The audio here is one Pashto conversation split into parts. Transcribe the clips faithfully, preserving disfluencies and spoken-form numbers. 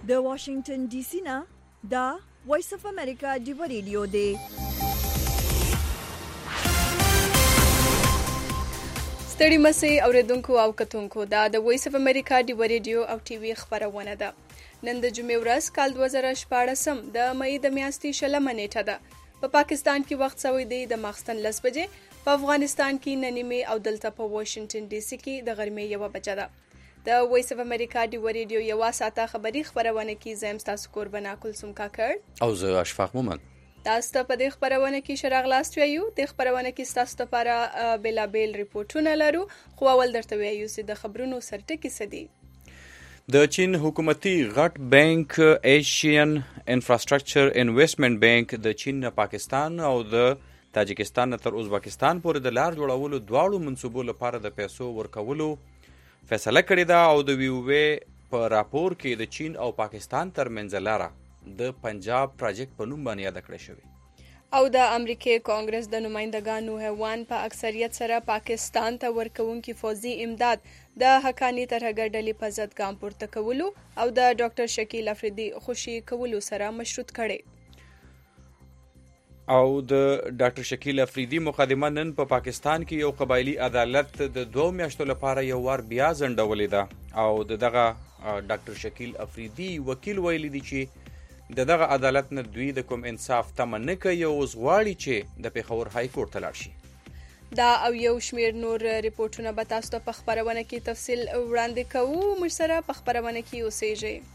د واشنگټن ډي سي نه دا وایس اف امریکا ډیو ریډیو دی. ستړي مسئ اوریدونکو او کتونکو دا د وایس اف امریکا ډیو ریډیو او ټي وي خبرونه ده. نن د جمعې ورځ کال دوه زره شپاړسم د مې د میاشتې شلمه نیټه ده. په پاکستان کې وخت سوی دی د ماخستن لس بجې، په افغانستان کې نن نیمه او دلته په واشنگټن ډي سي کې د غرمې یوه بجه ده. د وایس اف امریکا ډیو ریډیو یوه ساعته خبري خبرونه کې زم تاسو قربانا کلثوم کاکړ او زه اشفاق مومن. تاسو ته په دې خبرونه کې شراغلاست ویو. د خبرونه کې تاسو لپاره بلابل ریپورتونه لرو، خو اول درته ویو چې د خبرونو سرټکی سدي. د چین حکومتي غټ بانک ایشین انفراستراکچر انویسټمنټ بانک د چین نه پاکستان او د تاجکستان نه تر ازبکستان پورې د لار جوړولو دواړو منصوبو لپاره د پیسو ورکولو فیصله کړې ده او د ویوې په راپور کې د چین او پاکستان ترمنځ لاره د پنجاب پروجیکټ په نوم باندې یاد کړی شوی. او د امریکای کانګرس د نمائندګانو هیوان په اکثریت سره پاکستان ته ورکوونکي فوزي امداد د حقانی ترهګر ډلې په ضد ګام پورته کولو او د ډاکټر شکیل افریدي خوشي کولو سره مشروط کړي. او د ډاکټر شکیل افریدي مقدمه نن په پا پاکستان کې یو قبایلی عدالت د دوه میاشتو لپاره یو وار بیا ځنډولې ده او دغه ډاکټر شکیل افریدي وکیل ویلي دی چې د دغه عدالت نه دوی د کوم انصاف تمه نه کوي او غواړي چې د پیښور های کورټ ته لاړ شي. دا او یو شمیر نور ریپورتونه به تاسو ته په خبرونه کې تفصیل وړاندې کوو. موږ سره په خبرونه کې اوسئ.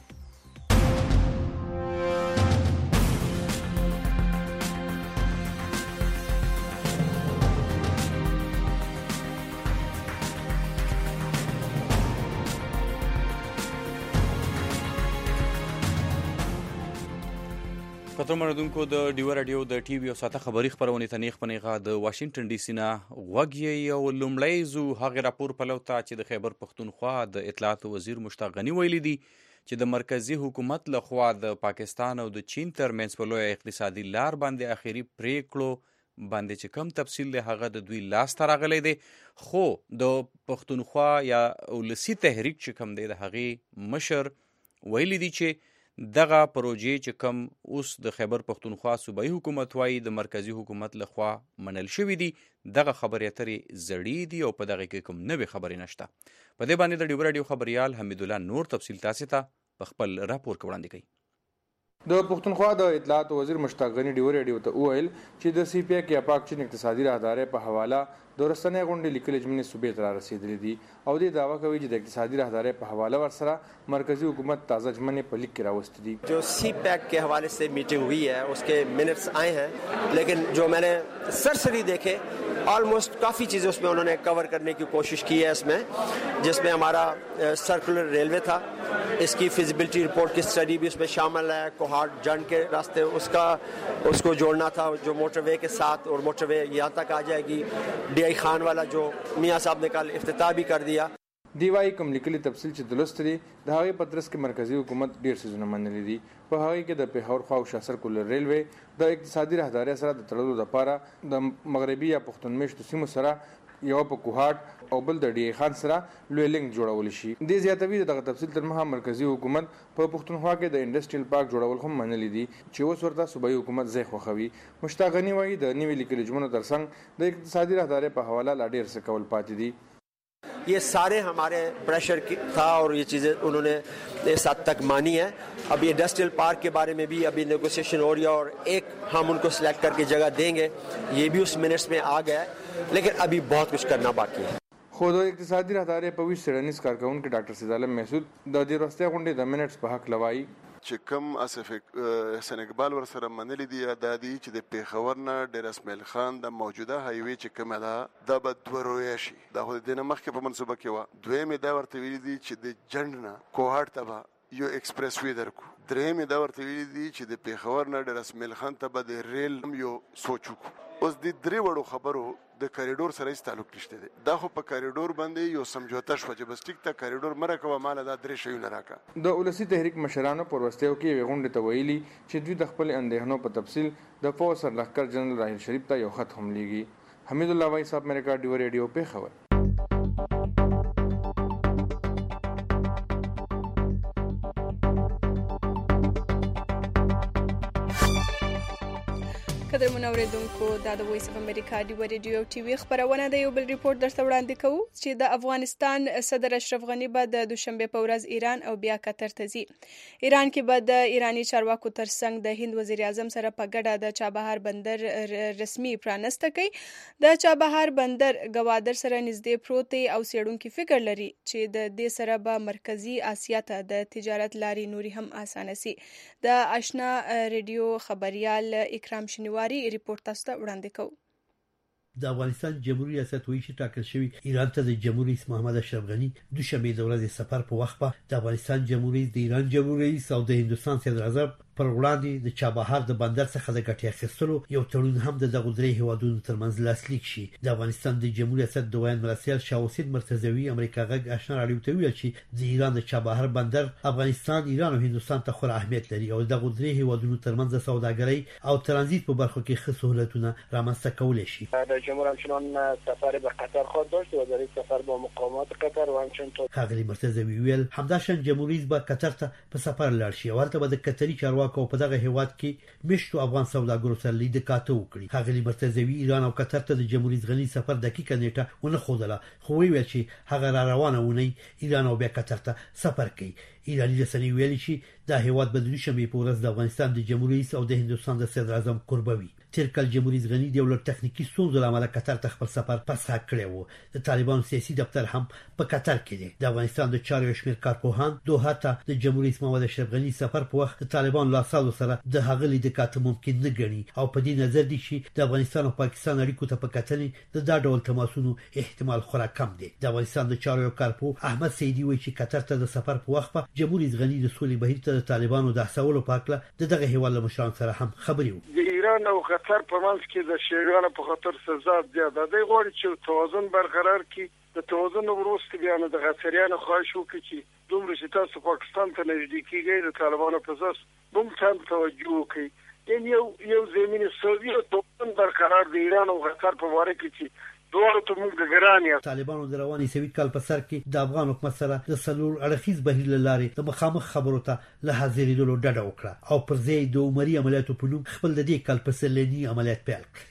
خطر مردونکو د ډیو رادیو د ټي وي او ساته خبري خبرونه ته نیغ پنیغه د واشنگټن ډي سي نه غوږی او لومړی زو هغه راپور پلوتا چې د خیبر پختونخوا د اطلاعات وزیر مشتاق غنی ویلي دي چې د مرکزی حکومت لخوا د پاکستان او د چین ترمنځ په لوی اقتصادي لار باندې اخیری پریکړو باندې چې کم تفصیل له هغه د دوی لاس ته راغلی دی، خو د پختونخوا یا ولسی تحریک چې کم دی د هغې مشر ویلي دي چې دغه پروژې چې کم اوس د خیبر پختونخوا صوبایي حکومت وایي د مرکزی حکومت لخوا منل شوي دي، دغه خبرې اترې زړې دي او په دغه کې کوم نوې خبرې نشته. په دې باندې د ډیو رادیو خبریال حمیدالله نور تفصیل تاسو ته په خپل راپور کې وړاندې کوي. د پختونخوا د اطلاعات وزیر مشتاق غنی ډیو رادیو ته وویل چې د سی پی آی کې پاک چین اقتصادي راهدارۍ په حواله د ورستنې غونډې لیکلې جملې صوبې ته رارسېدلې دي او دې دعوه کوي چې د اقتصادي راهدارۍ په حواله ورسره مرکزی حکومت تازه جملې په لیک کې راوستې دي. جو سی پیک کے حوالے سے میٹنگ ہوئی ہے اس کے منٹس آئے ہیں، لیکن جو میں نے سرسری دیکھے آلموسٹ کافی چیزیں اس میں انہوں نے کور کرنے کی کوشش کی ہے، اس میں جس میں ہمارا سرکولر ریلوے تھا، اس کی فیزیبلٹی رپورٹ کی اسٹڈی بھی اس میں شامل ہے، کوہاٹ جنڈ کے راستے اس کا اس کو جوڑنا تھا جو موٹر وے کے ساتھ، اور موٹر وے یہاں تک آ جائے گی. ڈی آئی خان والا جو میاں صاحب نے کل افتتاح بھی کر دیا. دی وايي کوم لیکلي تفصیل چې دلست دي د هغې په ترڅ کې مرکزی حکومت ډیر څیزونه منلي دي. په هغې کې د پیښور خواوشا سرکولر ریلوے د اقتصادي راهدارۍ سره د تړلو لپاره د مغربي یا پښتون میشتو سیمو سره یو په کوهاټ او بل د ډي خان سره لوی لینک جوړول شي. دې زیاتوي دغه تفصیل تر مها مرکزی حکومت په پښتونخوا کې د انډستریل پارک جوړول هم منلي دي چې اوس ورته صوبایي حکومت ځای خوښوي. مشتاق غنی وایي د نوي لیکلي جملو ترڅنګ د اقتصادي راهدارۍ په حواله لا ډیر څه کول پاتې دي. یہ سارے ہمارے پریشر تھا اور یہ چیزیں انہوں نے اس حد تک مانی ہے. ابھی انڈسٹریل پارک کے بارے میں بھی ابھی نیگوسیشن ہو رہی ہے اور ایک ہم ان کو سلیکٹ کر کے جگہ دیں گے، یہ بھی اس منٹس میں آ گیا ہے، لیکن ابھی بہت کچھ کرنا باقی ہے. خو د اقتصادي راهدارۍ په ویش څېړنیز کارکوونکی ډاکټر سید عالم محسود د دې وروستۍ غونډې د منټس په حق لوایي چې کم اسف حسن اقبال ورسره منلي دي دا دي چې د پیښور نه ډیر اسماعیل خان د موجوده هایوي چې کومه ده دا به دوه رویه شي. دا خو د دې نه مخکې په منصوبه کې وه. دویمې دا ورته ویلي دي چې د جنډ نه کوهاټ ته به یو ایکسپریس وی درکو. درېیمې دا ورته ویلي دي چې د پیښور نه ډیر اسماعیل خان ته به د ریل یو سوچ وکړو. اوس د درې وړو خبرو د کاریډور سره هیڅ تعلق نشته دی. دا خو په کاریډور باندې یو سمجوته شوه چې بس ټیک ته کاریډور مه راکوه، ماله دا درې شیونه راکړه. د ولسي تحریک مشرانو په وروستیو کې یوې غونډې ته ویلي چې دوی د خپلې اندېښنو په تفصیل د فوج سرلښکر جنرال راحیل شریف ته یو خط هم لیږي. حمیدالله وایي صاحب امریکا ډیو ریډیو پیښور. قدرمن اوریدونکو دا د وایس اف امریکا دی ریډیو ټي وي خبرونه د یو بل ریپورت درته وړاندې کوو چې د افغانستان صدر اشرف غنی به د دوشنبه په ورځ ایران او بیا قطر ته ځي. ایران کې به د ایرانی چارواکو ترڅنګ د هند وزیر اعظم سره په ګډه د چابهار بندر رسمي پرانسته کوي. د چابهار بندر ګوادر سره نږدې پروت او څېړونکي فکر لري چې د دې سره به مرکزی اسیا ته د تجارت لارې نوري هم اسانه سي. د آشنا ریډیو خبريال اکرام شنواری ریپورت تاسو ته وړاندې کوو. د افغانستان جمهوریت ریاست ویشي ټاکل شوی ایران ته د جمهوریت رئیس محمد اشرف غنی دوشنبه د ورځې سفر په وخت په د افغانستان جمهوریت د ایران جمهوریت او د هندستان صدر اعظم پر وړاندې د چابهار د بندر څخه د ګټې اخیستلو یو تړون هم د دغه درې هیوادونو ترمنځ لاسلیک شي. د افغانستان د جمهوریت ریاست د ویان مرسل شاه حسین مرتضوی امریکا غږ آشنا راډیو ته ویل چې د ایران د چابهار بندر افغانستان، ایران او هندستان ته خورا اهمیت لري او دغه درې هیوادونو ترمنځ د سوداګرۍ او ترانزیت په برخو کې ښه سہولتونه رامنځته کولای شي. د جمهور همچنان سفر به قطر خواهد داشت و در این سفر با مقامات قطر و همچنین ښاغلي مرتضوی ویل همداشان جمهوریت به قطر ته په سفر لاړ شي. ورته به د قطري چارواکو په دغه هیواد کې مشتو افغان سوداګرو سره لید کاته وکړي. ښاغلي مرتضوی ایران او قطر ته د جمهوریت غنی سفر دقیقه نیټه ونه خوده، خو ویل چې هغه را روانه ونی ایران او بیا قطر ته سفر کوي. ایرانی رسنۍ ویلي چې دا هیواد به د دوشنبه په ورځ د افغانستان د جمهوریت او د هندستان د صدر اعظم قربوي. تیر کال جمهوریت غنی د یو تخنیکی ستونزو له امله قطر ته خپل سفر پسخ کړی و. د طالبانو سیاسي دفتر هم په قطر کې دی. د افغانستان د چارو شمیر کارپوهان دوه ته د جمهوریت محمد اشرف غنی سفر په وخت د طالبانو لاسالو سره د هغه لید کاته ممکن نه ګڼي او په دې نظر دي چې د افغانستان او پاکستان اړیکو ته په کتنې د دا ډول تماسونو احتمال خورا کم دی. د افغانستان د چارو کارپوه احمد سیدی وایي چې قطر ته د سفر په وخت په جمهوریت غنی د سولې بهیر ته د طالبانو د حسولو په اړه د دغه هیواد له مشرانو سره هم خبرې وکړې. د ایران او قطر په منځ کې د شیګانو په خاطر سزا زیاته دی، غواړي چې توازن برقرار کړي. د توازن وروسته بیا نه د قطریانو خواهش وکړي چې دومره چې تاسو پاکستان ته نږدې کیږئ د طالبانو په ځاس موږ ته توجه وکړي. یعنې یو یو زمینه سوي توازن برقرار د ایران او قطر په واره کې چې دوه ته موږ د ګرانیا طالبانو د رواني سوي کال په سر کې د افغان حکومت سره د سلور اړخیز بهیر لارې د مخامخ خبرو ته له حاضرېدلو ډډه وکړه او پر ځای د عمري عملیاتو په نوم خپل د دې کال په سلني عملیات پیل کړ.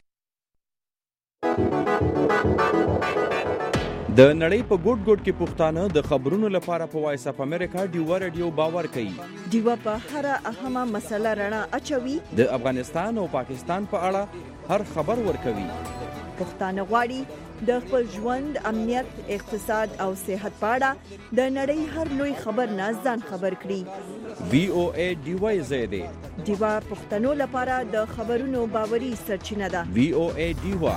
د نړۍ په ګوټ ګوټ کې پښتانه د خبرونو لپاره په وایس اف امریکا ډیوا رادیو باور کوي. ډیوا په هر اهمه مسله رڼا اچوي. د افغانستان او پاکستان په اړه هر خبر ورکوي. پښتانه غواړي د خپل ژوند، امنیت، اقتصاد او صحت په اړه د نړۍ هر لوی خبر نه ځان خبر کړي. وی او ای ډیوا زیاده ډیوا پښتنو لپاره د خبرونو باوري سرچینه ده. وی او ای ډیوا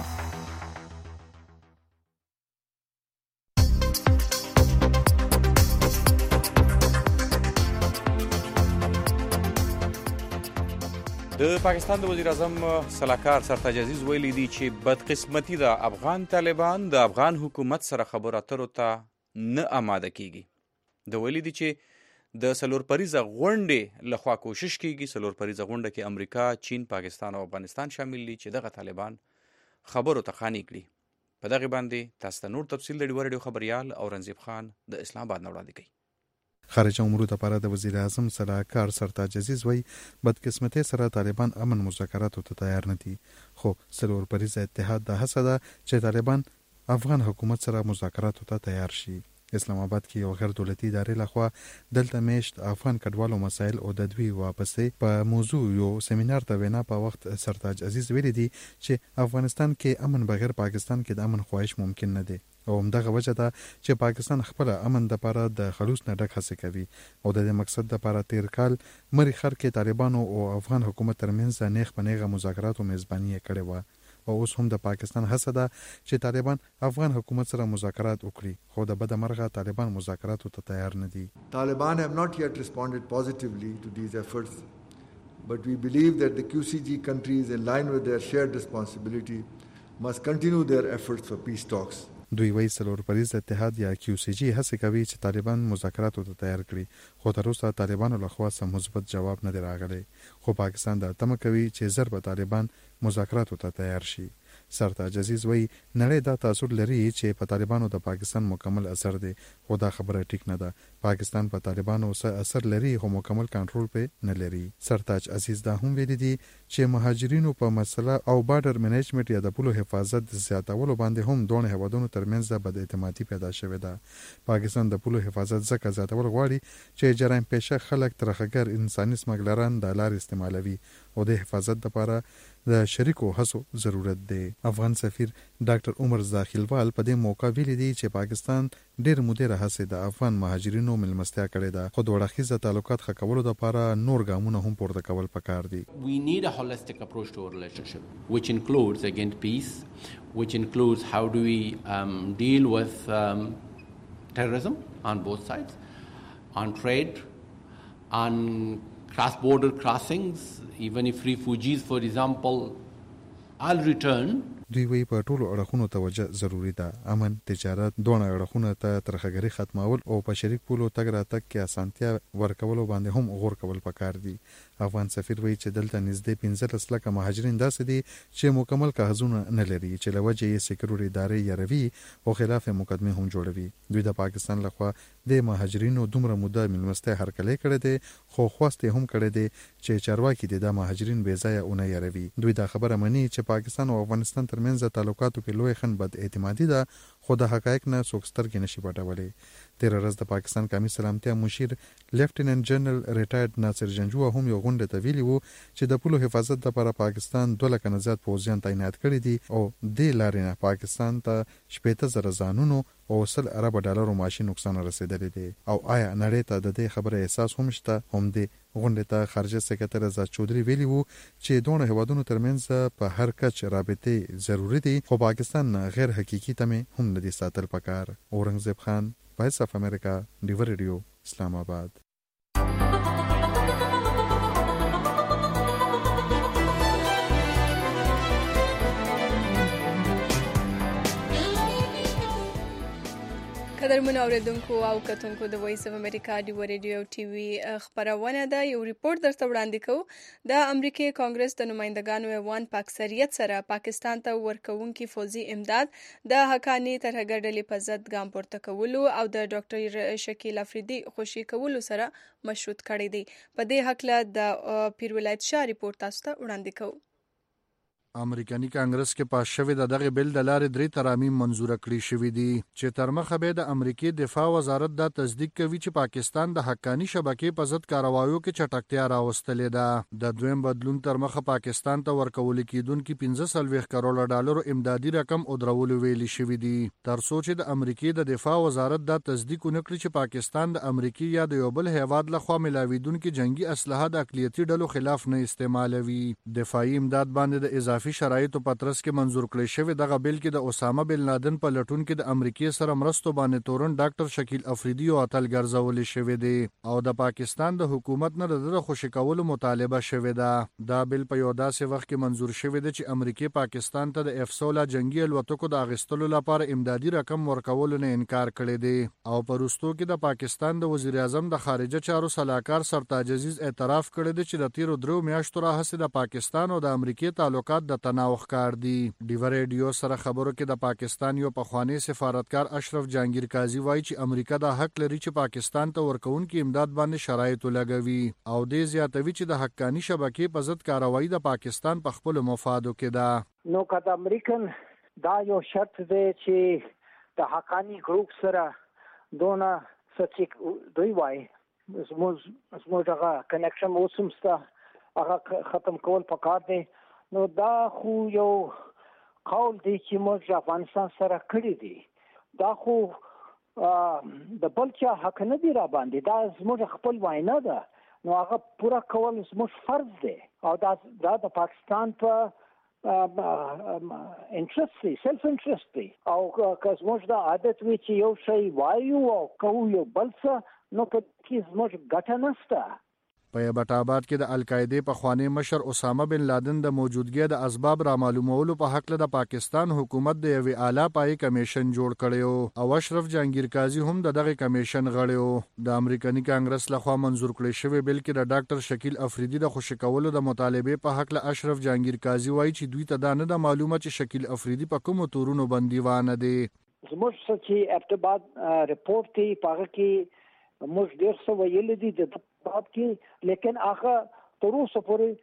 د پاکستان د وزیر اعظم سلاکار سرتاج عزیز ویلي دی چې بدقسمتي د افغان طالبان د افغان حکومت سره خبرو اترو ته نه آماده کیږي. د ویلي دی چې د سلور پریزه غونډې لخوا کوشش کیږي. سلور پریزه غونډه کې امریکا، چین، پاکستان او افغانستان شامل دي چې دغه طالبان خبرو ته خاني کړي. په دغه باندې تاسو ته نور تفصیل د ډیوا رادیو خبريال اورنګزیب خان د اسلام آباد نه وړاندې کوي. خارجه امور لپاره د وزیر اعظم سلاکار سرتاج عزیز وی بدقسمتي سره طالبان امن مذاکراتو ته تیار نه دي، خو سلور پریزه اتحاد د هڅه ده چې طالبان افغان حکومت سره مذاکراتو ته تیار شي. اسلام آباد کې یو غیر دولتي ادارې لخوا دلته میشت افغان کډوالو مسایل او د دوی واپسې په موضوع یو سیمینار ته وینا په وخت سرتاج عزیز ویلي دي چې افغانستان کې امن بغیر پاکستان کې د امن خواهش ممکن نه دی او همدغه وجه ده چې پاکستان خپل امن لپاره د خلوص نه ډک هڅه کوي او د دې مقصد لپاره تیر کال مری خر کې طالبانو او افغان حکومت ترمنځ نیغ پنیغه مذاکراتو میزباني کړې و او اوس هم د پاکستان هڅه ده چې طالبان افغان حکومت سره مذاکرات وکړي، خو د بده مرغه طالبان مذاکراتو ته تیار نه دي. Taliban have not yet responded positively to these efforts, but we believe that the Q C G countries, in line with their shared responsibility, must continue their efforts for peace talks. دوی وایي سلور پریز اتحاد یا کیو سی جی هڅه کوي چې طالبان مذاکراتو ته تیار کړي، خو تر اوسه طالبانو لخوا سم مثبت جواب نه دی راغلی، خو پاکستان دا تمه کوي چې ضرب طالبان مذاکراتو ته تیار شي. سرتاج عزیز وایي نړۍ دا تاثر لري چې په طالبانو د پاکستان مکمل اثر دی خو دا خبره ټیک نه ده پاکستان په طالبانو سره اثر لري خو مکمل کنټرول په نه لري سرتاج عزیز دا هم ویلي دي چې مهاجرینو په مسله او بارډر منیجمنت یا د پولو حفاظت زیاتولو باندې هم دوه هیوادونو ترمنځ بد اعتمادي پیدا شوې ده پاکستان د پولو حفاظت ځکه زیاتول غواړي چې جرایم پیشه خلک ترخګر انساني سمګلران د لار استعمالوي او د حفاظت لپاره د شریکو هڅو ضرورت دی افغان سفیر ډاکټر عمر زاخیلوال په دې موقع ویلي دي چې پاکستان ډېر مدیره هڅه د افغان مهاجرینو ملمستیا کړې ده خو د وړاندیز تعلقات ښه کولو لپاره نور ګامونه هم پورته کول پکار دي We need a holistic approach to our relationship which includes again peace which includes how do we um, deal with um, terrorism on both sides on trade on cross-border crossings, even if refugees, for example, all return. دوی وی په ټولو اړخونو توجه ضروری ده امن تجارت دوه اړخونو ته ترخګری ختمول او په شریک پولو تګ راتګ کې اسانتیا ورکولو باندې هم غور کول پکار دي افغان سفیر وی چې دلته نږدې پنځه لک مهاجرین داسې دي چې مکمل کاغذونه نه لري چې لوجه یې سکیورټي ادارې یاروي او خلاف مقدمه هم جوړوي دوی د پاکستان لخوا د مهاجرینو دومره موده ملمستیا هرکلی کړی دی خو خواسته هم کړی دی چې چارواکي د مهاجرین بې ځایه اونې یاروي دوی دا خبره مني چې پاکستان او افغانستان ترمنځ تعلقاتو کې لوی خن بد اعتمادي ده خو د حقایق نه څوک سترګې نشي پټولی تیر ورځ د پاکستان قومي سلامتیا مشیر لیفټیننټ جنرال ریټایرډ ناصر جنجو هم یو غونډه ته ویلي وو چې د پولو حفاظت لپاره پاکستان دوه لک نه زیات پوځیان تعینات کړي دي او د لارې نه پاکستان ته شپږ زره ځانونو او سل ارب ډالرو ماشي نقصان رسیدلی دی او آیا نړۍ ته د دې خبره احساس هم شته هم دی غونډه ته خارجه سکرټر آزاد چودري ویلي وو چې دوه هیوادونو ترمنځ په هر کچ رابطې ضروری دي خو پاکستان غیر حقيقي تمه هم ندي ساتل پکار اورنګزیب خان وایس اف امریکا ډیو ریډیو اسلام آباد قدرمن اوریدونکو او کتونکو د وایس اف امریکا دی ریډیو ټي وي خبرونه ده یو ریپورت درته وړاندې کوو د امریکای کانګرس د نمائندګانو ایوان په اکثریت سره پاکستان ته ورکوونکي فوزي امداد د حقانی ترهګر ډلې په ضد ګام پورته کولو او د ډاکټر شکیل افریدي خوشي کولو سره مشروط کړی دی په دې حق له د پیر ولایت شاه ریپورت تاسو ته وړاندې کوو امریکایي کانګرس کې پاس شوی د دغه بل د لارې درې ترامیم منزور کړی شوی دي چې تر مخه به د امریکای دفاع وزارت دا تصدیق کوي چې پاکستان د حقانی شبکې په ضد کاروایو کې چټکتیا راوستلې ده د دویم بدلون تر مخه پاکستان ته ورکول کېدونکي پنځه سلويخ کروڑ ډالر امدادي رقم او درول ویلي شوی دي تر څو چې د امریکای د دفاع وزارت دا تصدیق ونکړي چې پاکستان د امریکای یا د یو بل هیواد لخوا ملاویدونکي جنگي اسلحه د اقلیتي ډلو خلاف نه استعمالوي دفاعي امداد باندې د اضافي شرایطو پترس کې منزور کړی شوی دغه بل کې د اسامه بن لادن په لټون کې د امریکای سره مرستو باندې تورن ډاکټر شکیل افریدي او اتل ګرځول شوی دی او د پاکستان د حکومت نه د خوشی کولو مطالبه شوی ده دا بل په یو داسې وخت کې منزور شوی دی چې امریکای پاکستان ته د اف سولہ جنگي الوتکو د اغستلو لپاره امدادي رقم ورکول نه انکار کړی دی او پرستو کې د پاکستان د وزیر اعظم د خارجه چارو صلاحکار سرتاج عزیز اعتراف کړی دی چې د تیرو درو میاشتو راهیسې د پاکستان او د امریکای تعلقات د تناوخ کار دي ډیو ریډیو سره خبرو کې د پاکستان یو پخوانی سفارتکار اشرف جهانگیر قاضي وایي چې امریکا د حق لري چې پاکستان ته ورکوونکي امداد باندې شرایط لګوي او دې زیاتوي چې د حقانی شبکې په ضد کاروایی د پاکستان په خپل مفادو کې ده نو کله امریکن دا یو شرط دی چې د حقانی ګروپ سره دونه سچ دوی وایي زموږ زموږ هغه کنیکشن اوسمسته هغه ختم کول پکار دی نو دا خو یو قول دی چې موږ افغانستان سره کړی دی دا خو د بل چا حق نه دی را باندې دا زموږ خپل وینا ده نو هغه پوره کول زموږ فرض دی او دا د پاکستان په انټرست دی سیلف انټرست دی او که زموږ دا عادت وي چې یو شی وایو او کوو یو بل څه نو په کې زموږ ګټه نشته په ایبټ آباد کې د القاعده په خوانی مشر اسامه بن لادن د موجودګۍ د اسباب را معلومولو په حق له د پاکستان حکومت د یوې اعلی پای کمیشن جوړ کړی او اشرف جهانگیر قاضي هم د دغه کمیشن غړی و. د امریکایي کانګرس لخوا منظور کړی شوی بل کې د ډاکټر شکیل افریدي د خوشی کولو د مطالبه په حق له اشرف جهانگیر قاضي وایي چې دوی ته دا نه د معلومه چې شکیل افریدي په کومو تورونو بندیوانه دي. زموږ چې ارتباط رپورت کې پاره کې موږ ډیر څه ویل دي د باب کې لیکن هغه تر اوسه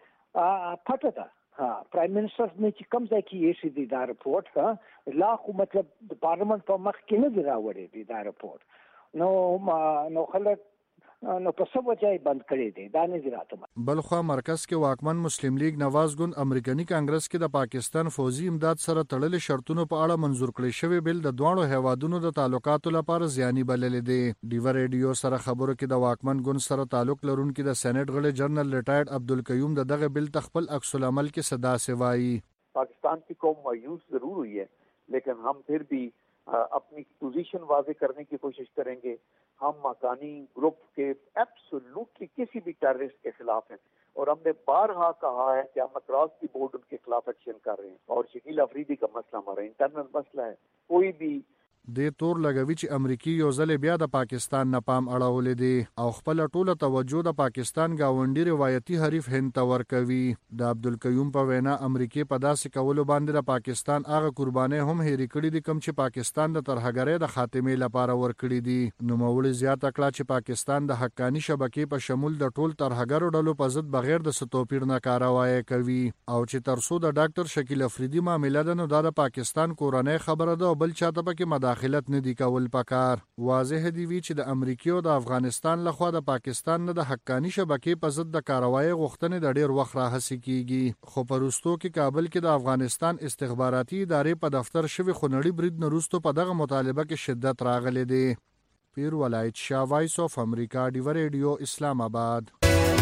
پورې پټه ده. ها پرایم منسٹر نے چې کوم ځای کې یې شي دا رپورت ها لا خو مطلب د پارلیمنت په مخ کې نه دی راوړی دی دا رپورت نو نو خلک نو په څه وجه بند کړی دی دا نه راته. بلخوا مرکز کې واکمن مسلم لیگ نواز ګوند امریکایي کانګرس کې د پاکستان فوزي امداد سره تړلې شرطونو په اړه منظور کړی شوی بل د دوه هیوادونو د تعلقاتو لپاره زیانی بللې دی. ډیو ریډیو سره خبرو کې د واکمن ګوند سره تعلق لرونکي د سېنات غړي جنرال ریټایرډ عبدالقیوم د دغه بل تخپل عکس العمل کې صدا سوایي. पाकिस्तान की कौम मायूस जरूर हुई है लेकिन हम फिर भी अपनी पोजीशन वाज़े करने की कोशिश करेंगे. हम मकानी ग्रुप के एब्सोल्युटली किसी भी टेररिस्ट के खिलाफ हैं और हमने बारहा कहा है कि हम अक्रॉस दी बोर्ड उनके खिलाफ एक्शन कर रहे हैं और शकील अफरीदी का मसला हमारा इंटरनल मसला है. कोई भी د تور لګوي چې امریکای یو ځل بیا د پاکستان نه پام اړولې دي او خپل ټوله توجه د پاکستان گاونډي روایتي حریف هند ته ورکوي. د عبدالقیوم په وینا امریکای په داسې کولو باندې د پاکستان هغه قرباني هم هېرې کړې دي کوم چې پاکستان د ترهګرۍ د خاتمې لپاره ورکړي دي. نو مولوی زیاته کړه چې پاکستان د حقانی شبکې په شمول د ټول ترهګرو ډلو په ضد بغیر د ستوپیر نه کاروایی کوي او چې ترسو د ډاکټر شکیل افریدي معاملې ده نو دا د پاکستان کورنۍ خبره ده او بل چاته پکې مداخلت نه دی کول پکار. واضح دی وی چې د امریکای او د افغانستان لخوا د پاکستان نه د حقانی شبکې په ضد د کاروایی غوښتنې د ډیر وخت راهسي کیږي. خو پروستو کې کابل کې د افغانستان استخباراتي ادارې په دفتر شوی خنړی برید نروستو په دغه مطالبه کې شدت راغلی دی. پیر ولایت شاه وایس اف امریکا ډیو ریډیو اسلام آباد.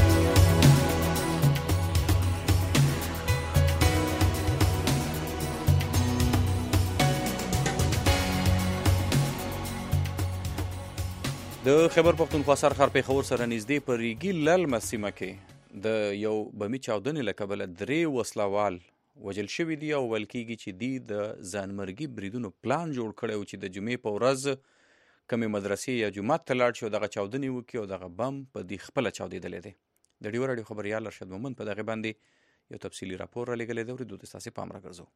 د خیبر پښتونخوا سرحد پیښور سره نږدې په ریګي للمه سیمه کې د یو بمي چاودنې له کبله درې وسلوال وژل شوي دي او ویل کېږي چې دوی د ځانمرګي بریدونو پلان جوړ کړی و چې د جمعې په ورځ کمې مدرسې یا جومات ته لاړ شي او دغه چاودنې وکړي او دغه بم په دوی خپله چاودېدلی دی. د ډیو راډیو خبریال ارشد مومند په دغې باندې یو تفصیلي راپور رالیږلی دی. اورېدو ته ستاسې پام راګرځو.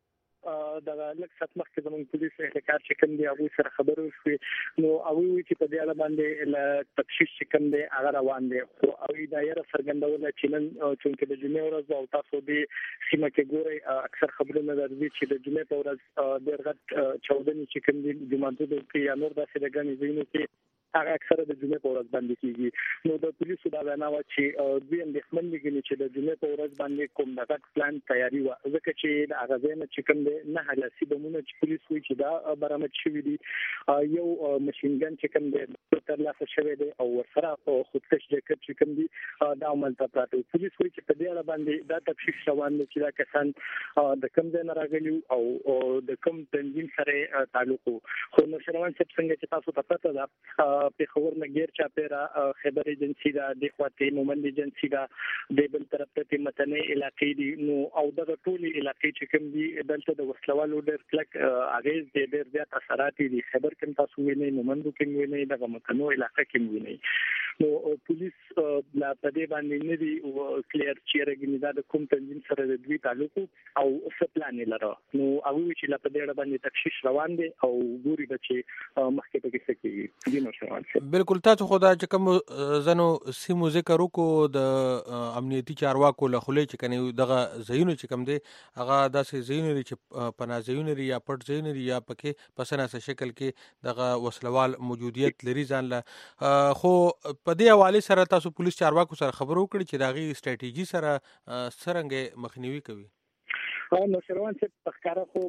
د لږ سات مخکې زموږ پولیس احتکار چې کوم دی هغوی سره خبرې وشوې نو هغوی وایي چې په دې اړه باندې له تفتیش چې کوم دی هغه روان دی خو هغوی دا یاره څرګندوله چې نن چونکې د جمعې ورځ او تاسو دې سیمه کې ګورئ اکثر خبرونه درځي چې د جمعې په ورځ ډېر غټ چاودنې چې کوم دي جوماتونو کې یا نور داسې د ګڼې ځایونو کې هغه اکثره د جمعې په ورځ باندې کېږي. نو د پولیسو دا وینا وه چې دوی اندېښمن دي ګڼي چې د جمعې په ورځ باندې کوم د غټ پلان تیاري وه ځکه چې د هغه ځای نه چې کوم دی نهه لاسي بمونه چې پولیس وایي چې دا برآمد شوي دي یو مشین ګن چې کوم دی ترلاسه شوی دی او ورسره خودکش جاکټ چې کوم دی دا همالته پراته وي. پولیس وایي چې په دې اړه باندې دا تفتیش روان دی چې دا کسان د کوم ځای نه راغلي او د کوم تنظیم سره تعلق و. خو نوشروان صاحب څنګه چې تاسو ته پته ده پیښور نه غیر چاپیره خیبر ایجنسی دا د خواته مومند ایجنسی دا د بل طرف ته متنې علاقې دي نو او د ټولي علاقې چې کوم دي دلته د وسلوالو ډېر کلک اغیز د ډېر زیات اثرات دي. خیبر کې تاسو وینئ مومندو کې وینئ د متنو علاقې کې وینئ نو پولیس لا په دې باندې نه دی کلیر چې راګنی دا د کوم تنظیم سره د دوی تعلق او څه پلان لري نو هغه چې لا په دې اړه باندې تفتیش روان دي او ګوري چې مخکې په کې څه کېږي. دي نو شوال بالکل تاسو خدا چې کوم زنو سیمو ذکر وکړو د امنیتي چارواکو له خولې چې کني دغه ځایونه چې کوم دي هغه داسې ځایونه لري چې پناه ځایونه لري یا پټ ځایونه لري یا پکې په سناسه شکل کې دغه وسلوال موجودیت لري ځان له خو په دې حواله سره تاسو پولیس چارواکو سره خبرو کړی چې داغي استراتیژي سره څنګه مخنیوي کوي. نو شروان چې پخکاره خو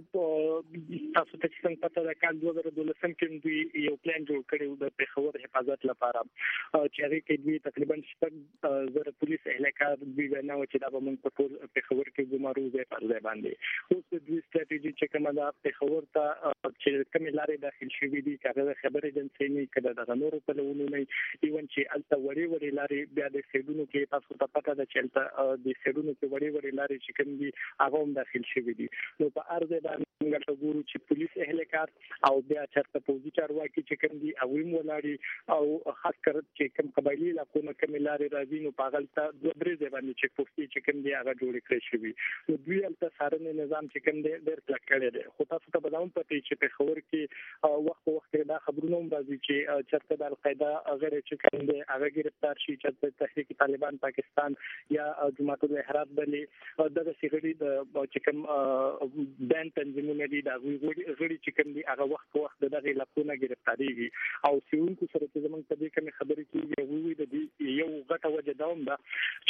تاسو ته څنګه پته ده کال دوه زره دولسم کې دوی یو پلان جوړ کړی د پیښور حفاظت لپاره چې هغه کې دوی تقریبا شپږ زره پولیس اهلکار دوی نه و چې دا به موږ په ټول پیښور کې ګمارو ځای پر ځای باندې اوس د دوی ستراتیژي چې کومه ده پیښور ته چې کومې لارې داخل شوې دي هغه خبرې جنسي نه کړه د نورو په لونو نه ایون چې الته وړي وړي لارې بیا د سیډونو کې تاسو ته پته ده چې الته د سیډونو کې وړي وړي لارې چې کوم دي هغه هم داخل شوې دي نو په ارزه باندې موږ ګورو چې پولیس اهلکار او بیا چرته پوزي چارواکي چې کوم دي او هم ولاړي او خاص کر چې کوم قبایلی علاقو کوم لارې راځي نو په غلطه د درې باندې چې پوسټي چې کوم دي هغه جوړ کړی شوی نو دوی الته سارنې نظام چې کوم دي ډېر کلک کړی دی خو تاسو ته بداوم پته چې په خبر کې وخت وخت دا خبرونه هم راځي چې چرته د القاعده هغه چې کوم دي هغه گرفتار شي چې تحریک طالبان پاکستان یا جماعت الاحرار بلې دغه سیګړي د چې کوم بند تنظیمونه دي دا غوړي غړي چې کوم دي هغه وخت وخت دغه لکونه گرفتاریږي او سیونکو سره چې زمونږ په دې کې خبرې کیږي وی د دې یو غټه وجه داوم ده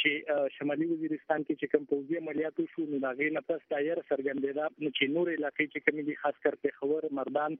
چې شمالي وزیرستان کې چې کوم پوځي عملیات شو نو دا غي نه پس دایر سرګندېدا چې نور علاقې چې کوم دي خاص کر په خبر مردان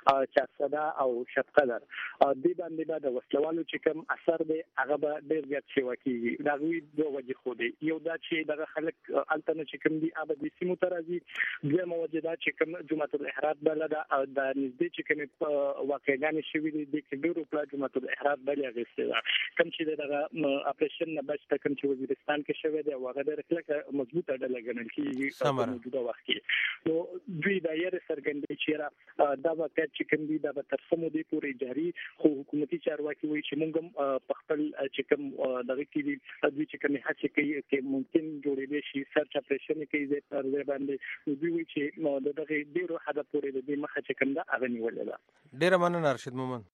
چارسدا او شفقدر دې باندې د وسلوالو چې کوم اثر دی هغه به ډېر زیات شي کیږي دا وی دوه وجه خو دی یو دا چې دغه خلک التنه چې کوم دي ابدي سیمو ترازي دوه موجوده چې کوم جماعت الاحرار بلدا د نږدې چې کوم واقعیان شوي دي د کډورو په جماعت الاحرار بلې غوښتل کوم چې دغه اپریشن نه بچ کوم چې وزیرستان کې شوی دی هغه د رکلکه مضبوطه ډله ګڼل کیږي په موجوده وخت کې نو دوی د یې سرګندې چې دا واقعیت چې کوم دي دا تر سمو دی پورې جاري خو حکومتي چارواکي وایي چې موږ په خپل چې کوم دغه کې دي دوی چې کوم هڅه کوي چې ممکن جوړېږي شي سرچ اپریشن کوي د پر ځای باندې دوی وایي چې دغه ډیرو حدا پورې د دې مخه چې کوم دا هغه نیولې ده ډیره مننه رشید مومن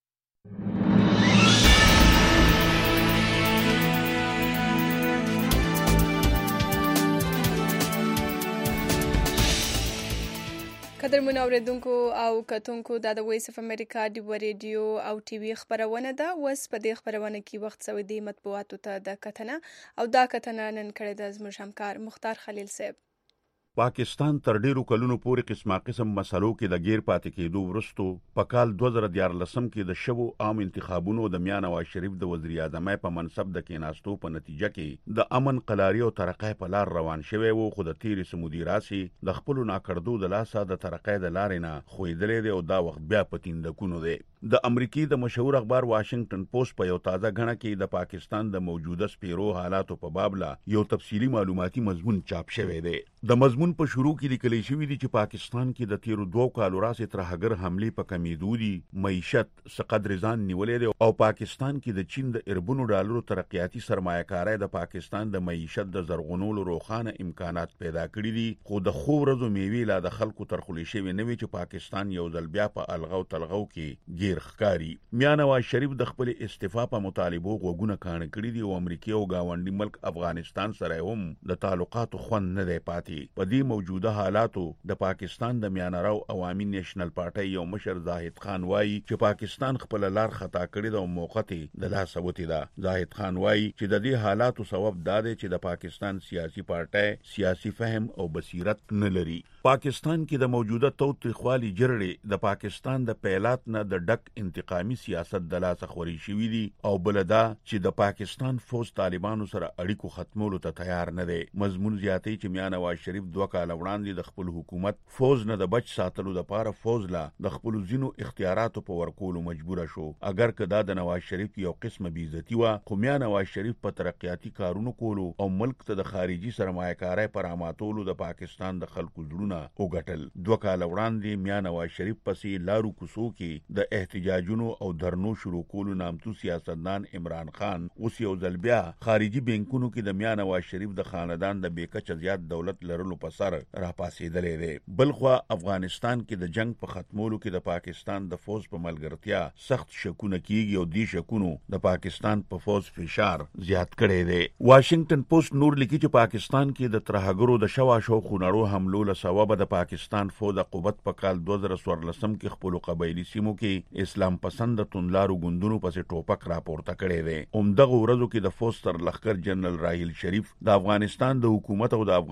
قدر منوریدونکو او کتونکو دا د وایس اف امریکا دی ریډیو او ټي وي خبرونه ده وس په دې خبرونه کې وخت سعودي مطبوعاتو ته د کتنه او دا کتنه نن کړی د زموږ همکار مختار خلیل صاحب پاکستان تر ډیرو کلونو پورې قسمه قسم مسلو کې د غیر پاتې کېدو ورستو په کال دوه زره دیارلسم کې د شوو عام انتخابونو د میاں نواز شریف د وزیر اعظم په منصب د کېناستو په نتیجه کې د امن قلاري او ترقۍ په لار روان شوی وو خو د تیرې سمودي راسي د خپل ناکردو د لاسه د ترقۍ د لارې نه خوېدلې دی او دا وخت بیا پتیندکونو دی د امریکای د مشهور اخبار واشنگټن پوسټ په یو تازه غنه کې د پاکستان د موجوده سپیرو حالاتو په باب لا یو تفصیلی معلوماتي مضمون چاپ شوی دی د مضمون په شروع کې لیکل شوی دی چې پاکستان کې د تیرو دوه کالو راځي تر هغه حمله په کمیدو دي معیشت څخه ځان نیولې دی او پاکستان کې د چین د اربونو ډالرو ترقیاتي سرمایه‌کاري د پاکستان د معیشت د زرغونولو روخانه امکانات پیدا کړی دي خو د خو ورځو میوي لا د خلکو ترخلي شوی نه وی چې پاکستان یو ځل بیا په الغو تلغو کې خکاری میاں نواز شریف د خپل استعفا په مطالبو غوګونه کان کړی دی او امریکای او گاونډي ملک افغانستان سره هم د تعلقاتو خوند نه دی پاتې په دې موجوده حالاتو د پاکستان د میاں نراو عوامي نېشنل پارټي یو مشر زاهد خان وایي چې پاکستان خپل لار خطا کړی دی او موقته د لاس وتی دا زاهد خان وایي چې د دې حالاتو سبب دا دی چې د پاکستان سیاسي پارټي سیاسي فهم او بصیرت نه لري پاکستان کې د موجوده توترخوالي جرړې د پاکستان د پیلات نه د ډک انتقامي سیاست د لاسه خوري شوی دي او بلدا چې د پاکستان فوج طالبانو سره اړیکو ختمولو ته تیار نه دی مضمون زیاتې چې میاں نواز شریف دوه کال وړاندې د خپل حکومت فوج نه د بچ ساتلو لپاره فوج لا د خپل زینو اختیاراتو په ورکولو مجبور شو اگر کدا د نواز شریف یو قسمه بیزتی وا خو میاں نواز شریف په ترقیاتي کارونو کولو او ملک ته د خارجي سرمایه‌کارۍ پراماتولو د پاکستان د خلکو زړونه وګټل دوه کال وړاندې میاں نواز شریف پسې لارو کوسو کې د احتجاجونو او درنو شروع کولو نامتو سیاستدان عمران خان اوس یو ځل بیا خارجي بانکونو کې د میاں نواز شریف د خاندان د بیکچ زیات دولت لرلو په سر را پاسېدلې دی بلخوا افغانستان کې د جنگ په ختمولو کې د پاکستان د فوج په ملګرتیا سخت شکونه کیږي او دی شکونو د پاکستان په فوج فشار زیات کړي دی واشنگټن پوسټ نور لیکي چې پاکستان کې د ترهګرو د شوا شو خونړو حملو له سبب د پاکستان فوج د قوت په کال دوه زره څوارلسم کې خپل قبایلی سیمو کې اسلام پسند توندلارو ګوندونو پسې ټوپک راپورته کړي دي اومدغه ورځو کې د فوج تر لخر جنرال راهیل شریف د افغانستان د حکومت او د افغان طالبان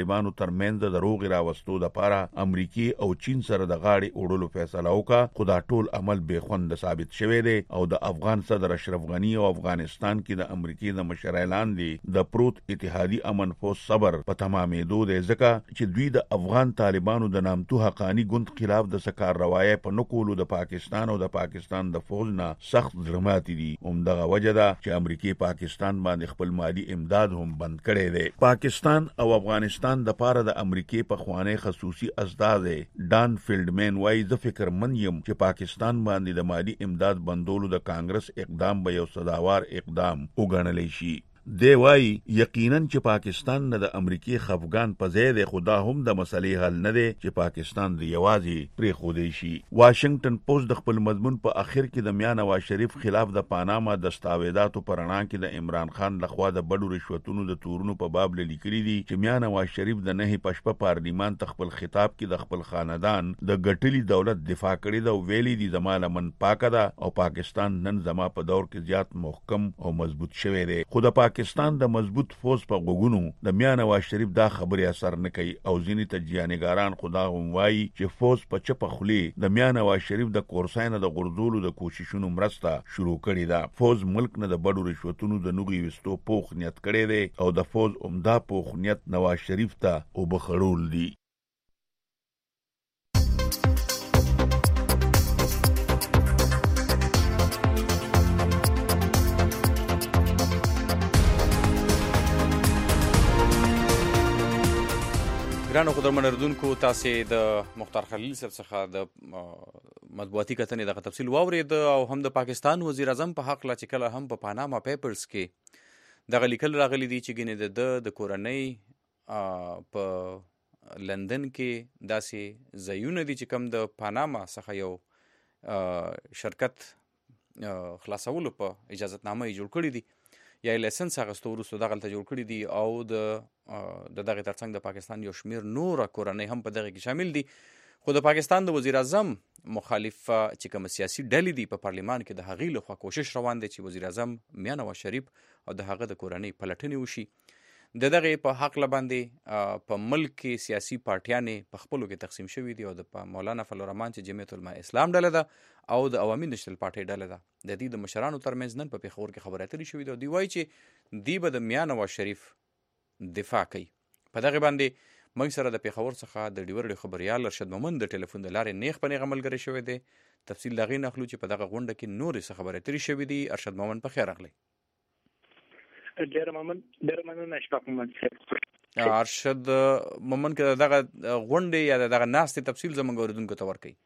طالبانو ترمنځ د روغ راوستو لپاره امریکای او چین سره د غاړې وړلو فیصله وکړه، خو دا ټول عمل بے خوند ثابت شوی دی او د افغان صدر اشرف غنی او افغانستان کې د امریکای د مشر اعلان دی د پروت اتحادی امن فوج صبر په تمامېدو دی، ځکه چې دوی د افغان طالبانو د نامتو حقانی ګوند خلاف د سکار روایت په نکولو د پاکستان او د پاکستان د فوج نه سخت ظلمات دي. همدغه وجه ده چې امریکای پاکستان باندې خپل مالی امداد هم بند کړی دی. پاکستان او افغانستان د پاره د امریکای په خوانی خصوصي استازی ډان فیلډمن وایي زه فکر من یم چې پاکستان باندې د مالی امداد بندولو د کانګرس اقدام به یو صداوار اقدام وګڼل شي. دی وایي یقینا چې پاکستان نه د امریکای خفګان په ځای دی، خو دا هم د مسلې حل نه دی چې پاکستان د یوازې پرېښودی شي. واشنگټن پوسټ د خپل مضمون په اخر کې د میا نواز شریف خلاف د پاناما دستاویزاتو په رڼا کې د عمران خان لخوا د بډو رشوتونو د تورونو په باب لیکلي دي چې میا نواز شریف د نهي پشپه پارلیمان ته خپل خطاب کې د خپل خاندان د ګټلي دولت دفاع کړې ده او ویلي دي زما لمن پاکه ده او پاکستان نن زما په دور کې زیات محکم او مضبوط شوی دی. خو د پاکستان د مضبوط فوج په غوګونو د میا نواز شریف دا خبرې اثر نه کوي او ځینې تجزیه‌نګاران خدا هم وایي چې فوج په چپه خولې د میا نواز شریف د کورساینه د غرزولو د کوششونو مرسته شروع کړې ده. فوج ملک نه د بډو رشوتونو د نوغي وستو پوخ نیت کړی دی او د فوج عمده پوخ نیت نواز شریف ته وبخړول دي. ګرانو قدرمن اردوونکو، تاسې د مختار خلیل صاحب څخه د مطبوعاتي کتنې دغه تفصیل واورید او هم د پاکستان وزیر اعظم په حق لا چې کله هم په پاناما پیپرز کې دغه لیکل راغلي دي چې ګینې د د کورنۍ په لندن کې داسې ځایونه دي چې کوم د پاناما څخه یو شرکت خلاصولو په اجازتنامه یې جوړ کړي دي یا لایسنس اخیستو وروسته دغلته جوړ کړي دي او د د دغه ترڅنګ د پاکستان یو شمیر نور کورنۍ هم په دغه کې شامل دي. خو د پاکستان د وزیر اعظم مخالف چې کوم سیاسي ډلې دي په پارلیمان کې د هغې لخوا کوشش روان دی چې وزیر اعظم میا نواز شریف او د هغه د کورنۍ پلټنې وشي. د دغه په حق لباندې په ملک کې سیاسي پارټیانې په خپلو کې تقسیم شوي دي او د مولانا فضل الرحمن چې جمعیت علماء اسلام ډله ده او د عوامي نشنل پارټۍ ډله ده، د دې د مشرانو ترمنځ نن په پیښور کې خبرې اترې شوې دي او دوی وایي چې دوی به د میا نواز شریف دفاع کوي. په دغه باندې موږ سره د پیښور څخه د ډیورډي خبریال ارشد مومند د ټلیفون د لارې نیغ په نیغه ملګری شوی دی. تفصیل د هغې نخلو چې په دغه غونډه کې نورې څه خبرې اترې شوې دي. ارشد مومند په خیر راغلی. ډېر مننه ډېر مننه اشفاق مومند صاحب. ارشد مومند که دغه غونډې یا دغه ناستې تفصیل زموږ اوریدونکو ته ورکوي.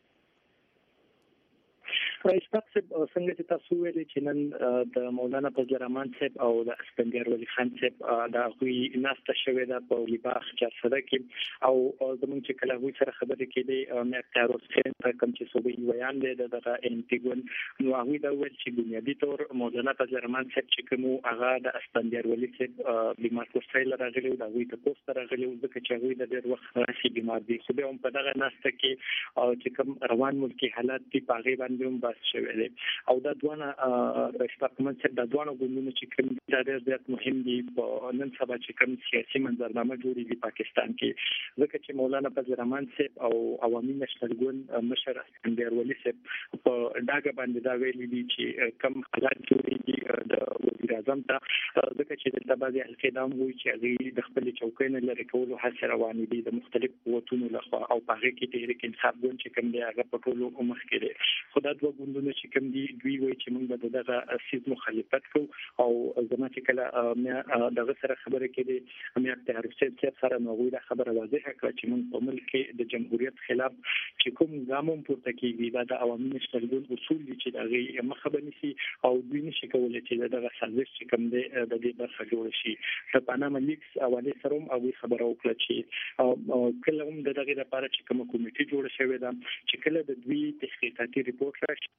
اشفاق صاحب څنګه چې تاسو ویلي چې نن د مولانا فضل الرحمن صاحب او د اسکندر ولی خان صاحب د هغوی ناسته شوې ده په ولیباغ چارسده کې او زموږ چې کله هغوی سره خبرې کېدې مې اختیار حسین ته کوم چې صوبې ویان دی د دغه انټي ګوند نو هغوی دا ویل چې بنیادي طور مولانا فضل الرحمن صاحب چې کوم هغه د اسکندر ولی صاحب بیمار کوستای راغلی او د هغوی ته پوسټ راغلی او ځکه چې هغوی د ډېر وخت راشي بیمار دي خو بیا هم په دغه ناسته کې چې کوم روان ملکي حالات دي په هغې باندې هم شوی دی او دا دوانه اشفاق مومند صاحب دا دوانه ګوندونه چې کوم دا ډېر زیات مهم دي په نن سبا چې کوم سیاسي منظرنامه جوړېږي پاکستان کې ځکه چې مولانا فضل الرحمن صاحب او عوامي نشنل ګوند مشر اسکندر ولی صاحب په ډاګه باندې دا ویلي دي چې کوم حالات جوړېږي د وزیر اعظم ته ځکه چې دلته بعضې حلقې دا هم وایي چې هغوی د خپلې چوکۍ نه لرې کولو هڅې روانې دي د مختلف قوتونو لخوا او په هغې کې تحریک انصاف ګوند چې کوم دی هغه په ټولو مخ کې دی. خو دا دوه ګوندونه چې کوم دي دوی وایي چې موږ به د دغه سیز مخالفت کوو او زما چې کله دغه سره خبرې کېدې مې اختیار حسین صاحب سره نو هغوی دا خبره واضحه کړه چې موږ په ملک کې د جمهوریت خلاف چې کوم ګام هم پورته کېږي دا د عوامي نشنل ګوند اصول دي چې د هغې مخه به نیسي او دوی نشي کولی چې د دغه سازش چې کوم دی د دې برخه جوړه شي. د پاناما لیکس حوالې سره هم هغوی خبره وکړه چې کله هم د دغې لپاره چې کومه کمیټې جوړه شوې ده چې کله د دوی تحقیقاتي ریپورټ راشي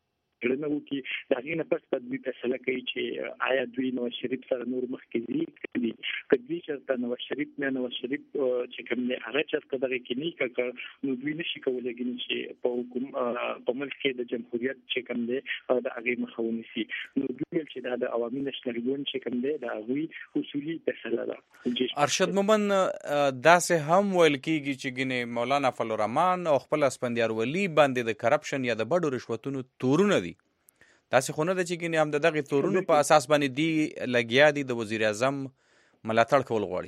څېړنه وکړي د هغې نه پس به دوی فیصله کوي چې آیا دوی نواز شریف سره نور مخکې ځي دي که دوی چېرته نواز شریف نه نواز شریف چې کوم دی هغه چېرته دغه کې نه کړ نو دوی نشي کولی چې په حکوم په ملک کې د جمهوریت چې کوم دی د هغې مخه ونیسي نو دوی ویل چې دا د عوامي نشنل ګوند چې کوم دی د هغوی اصولي فیصله ده. ارشد مومن داسې هم ویل کېږي چې ګینې مولانا فضل الرحمن او خپل اسفندیار ولی باندې د کرپشن یا د بډو رشوتونو تورونه دي. داسې خو نه ده چې ګینې هم د دغې تورونو په اساس باندې دی لګیا دي د وزیر اعظم ملاتړ کول غواړي.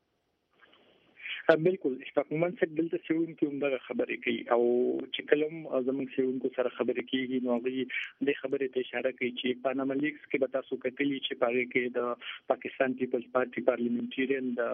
بالکل اشفاق مومن صاحب دلته څېړونکي همدغه خبرې کوي او چې کله هم زموږ څېړونکو سره خبرې کېږي نو هغوی دې خبرې ته اشاره کوي چې پاناما لیکس کې به تاسو کتلي چې په هغې کې د پاکستان پیپلز پارټي پارلیمنټیرین د